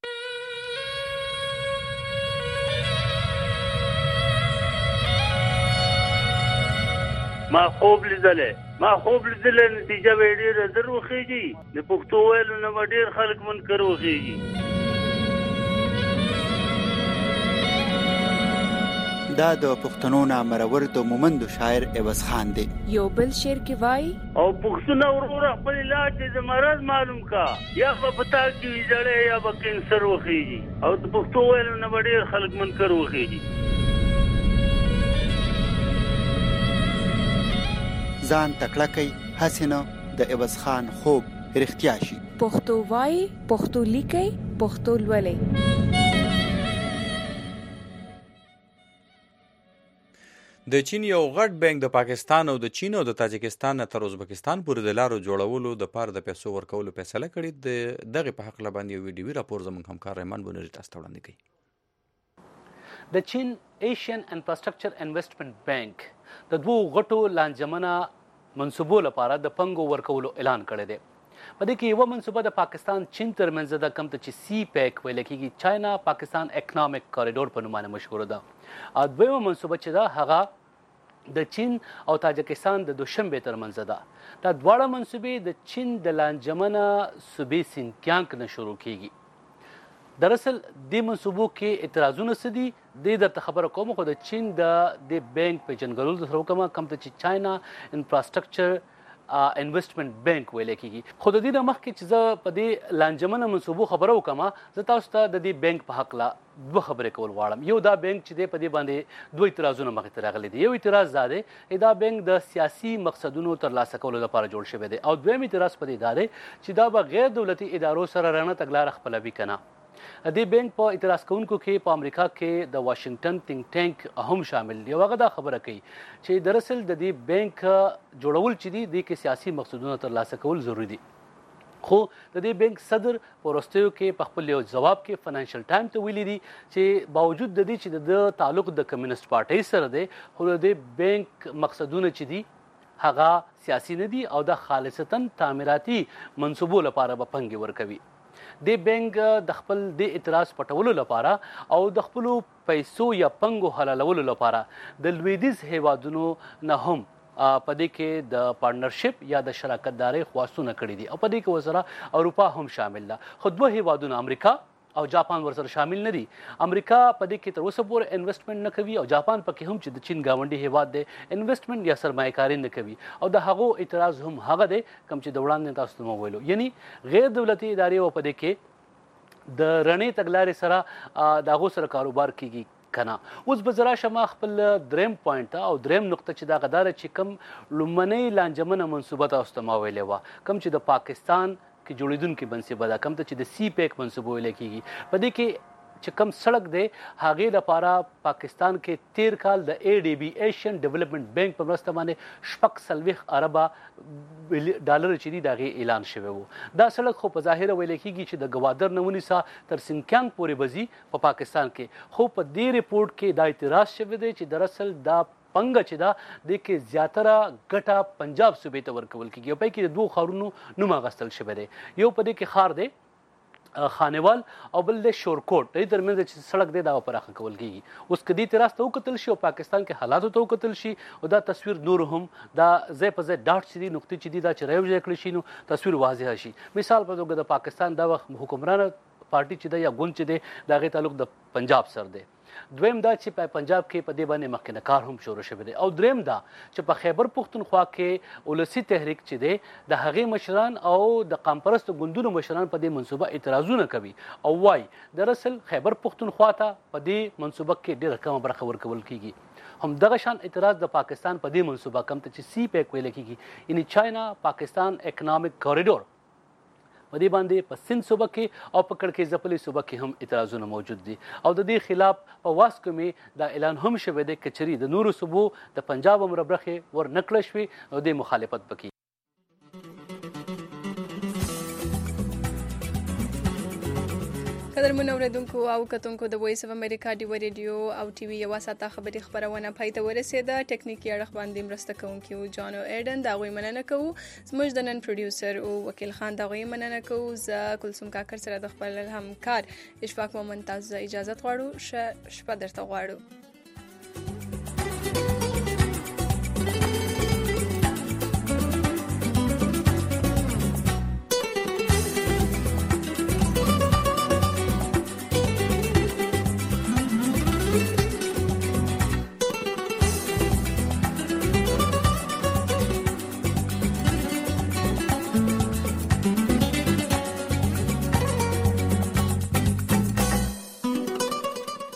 ما خوب لیدلې ما خوب لیدلې نتیجه به ډېره زر وخېږي، د پښتو ویلو نه به ډېر خلک منکر وخېږي. دا د پښتنو نامرور د مومندو شاعر عوض خان دی. یو بل شعر کې وایي او پښتونه وروره خپل علاج د مرض معلوم کا، یا به پتا کې ویجړې یا به کینسر وخېږي او د پښتو ویلو نه به ډېر خلک منکر وخېږي. ځان تکړه کوي هسې نه د عوض خان خوب رښتیا شي. پښتو وایي، پښتو لیکي، پښتو لولي. د چین یو غټ بانک د پاکستان او د چین او د تاجکستان نه تر ازبکستان پورې د لارو جوړولو د پاره د پیسو ورکولو فیصله کړې. د دغه په حق لباندې یو ویډیوي راپور زموږ همکار رحمان بونری تاسو ته وړاندې کوي. د چین ایشین انفراستراکچر انویسټمنټ بانک د دوو غټو لانجمنه منصوبو لپاره د پنګو ورکولو اعلان کړی دی. په دې کې یوه منصوبه د پاکستان چین ترمنځ ده، کوم ته چې سی پیک ویل کېږي، چاینا پاکستان اکنامک کاریډور په نوم مشهور ده. او دویمه منصوبه چې ده هغه د چین او تاجکستان د دوشنبې ترمنځ ده. دا دواړه منصوبې د چین د لانجمنه صوبې سینکیانګ نه شروع کېږي. دراصل دې منصوبو کې اعتراضونه څه دي دې درته خبره کوم، خو د چین د دې بانک پیژنګلو درته وکړم، کوم ته چې چاینا انفراستراکچر انویسټمنټ بانک ویل کېږي. خو د دې نه مخکې چې زه په دې لانجمنه منصوبو خبره وکړم، زه تاسو ته د دې بانک په هکله دوه خبرې کول غواړم. یو دا بانک چې دی په دې باندې دوه اعتراضونه مخې ته راغلي دي. یو اعتراض دا دی دا بانک د سیاسي مقصدونو ترلاسه کولو لپاره جوړ شوی دی، او دویم اعتراض په دې دا دی چې دا به غیر دولتي ادارو سره رڼه تګلاره خپلوي که نه. دې بانک په اعتراض کوونکو کې په امریکا کې د واشنگټن تینک ټانک هم شامل دی. هغه دا خبره کوي چې دراصل د دې بانک جوړول چې دي دې کې سیاسي مقصدونه ترلاسه کول ضروري دي. خو د دې بانک صدر په وروستیو کې په خپل یو جواب کې فاینانشل ټایم ته ویلي دي چې باوجود د دې چې د تعلق د کمیونست پارټۍ سره دی، خو د دې بانک مقصدونه چې دي هغه سیاسي نه دي او د خالصتا تعمیراتي منصوبو لپاره به پنګې ورکوي. د بانک د خپل د اعتراض پټولو لپاره او د خپل پیسو یا پنګو حلالولو لپاره د لویدیز هیوادونو نه هم په دې کې د پارتنرشپ یا د شراکت دارۍ خواستونه کړي دي او په دې کې ورسره اروپا هم شامل ده. خو دوه هیوادونه امریکا او جاپان ورسره شامل نه دي. امریکا په دې کې تر اوسه پورې انویسټمنټ نه کوي او جاپان پکې هم چې د چین ګاونډي هیواد دی انویسټمنټ یا سرمایه کاري نه کوي. او د هغو اعتراض هم هغه دی کوم چې د وړاندې تاسو ته مو ویلو، یعنی غیر دولتي ادارې او په دې کې د رڼې تګلارې سره د هغو سره کاروبار کیږي کنه. اوس به زه راشم خپل دریم پوینټ ته او دریم نقطه چې دا غداره چې کوم لومړنۍ لانجمنه منصوبه تاسو ته ما ویلې وه، کوم چې د پاکستان کې جوړیدونکو منصوبه ده کوم ته چې د سی پیک منصوبه ویل کیږي په دې کې چې کم سړک دی هغه لپاره پاکستان کې تیر کال د ای ډی بی ایشین ډیولپمنٹ بانک په مرسته باندې شپږ سلويخ اربه ډالر چې دی دغه اعلان شوی وو دا سړک خو په ظاهر ویل کیږي چې د گوادر نمونې سا تر سنکانګ پورې بزي په پا پاکستان کې خو په دې ریپورت کې دا اعتراض شوی دی چې دراصل دا پنګ چې دا د کې زیاتره ګټه پنجاب صوبې ته ورکول کیږي په کې دوه خارونو نوم غستل شوی دی یو په دې کې خار دی خانوال او بل د شورکوټ د ترمنځ چې سړک دی دا پراخه کول کیږي اوس کدي تراست تو قتل شي او پاکستان کې حالات تو قتل شي او دا تصویر نور هم دا زې په زې ډاټ چې دی نقطې چې دی دا چې راوځي کړی شي نو تصویر واضح شي مثال په توګه د پاکستان د وخت حکمران پارټي چې دی یا ګوند چې دی دا غي تعلق د پنجاب سره دی دویم دا چې په پنجاب کې په دې باندې مخکنه کار هم شروع شوی دی او دریم دا چې په خیبر پختونخوا کې ولسی تحریک چې دی د هغې مشران او د قامپرستو ګوندونو مشران په دې منصوبه اعتراضونه کوي او وای دراصل خیبر پختونخوا ته په دې منصوبه کې ډېره کمه برخه ورکول کیږي هم دغه شان اعتراض د پاکستان په دې منصوبه کم ته چې سی پیک ویل کیږي یعنی چاینا پاکستان اکونومیک کوریډور په دې باندې په سند صوبه کې او په کړکۍ ځپلې صوبه کې هم اعتراضونه موجود دي او د دې خلاف په واسکو کې دا اعلان هم شوی دی کچري د نورو صوبو د پنجاب مربرخه ور نکړه شوی او د مخالفت وکړي قدر منوردونکو او کتونکو د وایس اف امریکا دی ریډیو او ټي وي یو ساته خبري خبرونه پای ته ورسېده ټیکنیکی اړه باندې مرسته کوونکی او جان او ایډن دا غوي مننه کوو زموږ د نن پروډوسر او وکیل خان دا غوي مننه کوو ز کلثوم کاکر سره د خپل همکار اشفاق مومن تاسو اجازه غواړو شپه درته غواړو Thank you.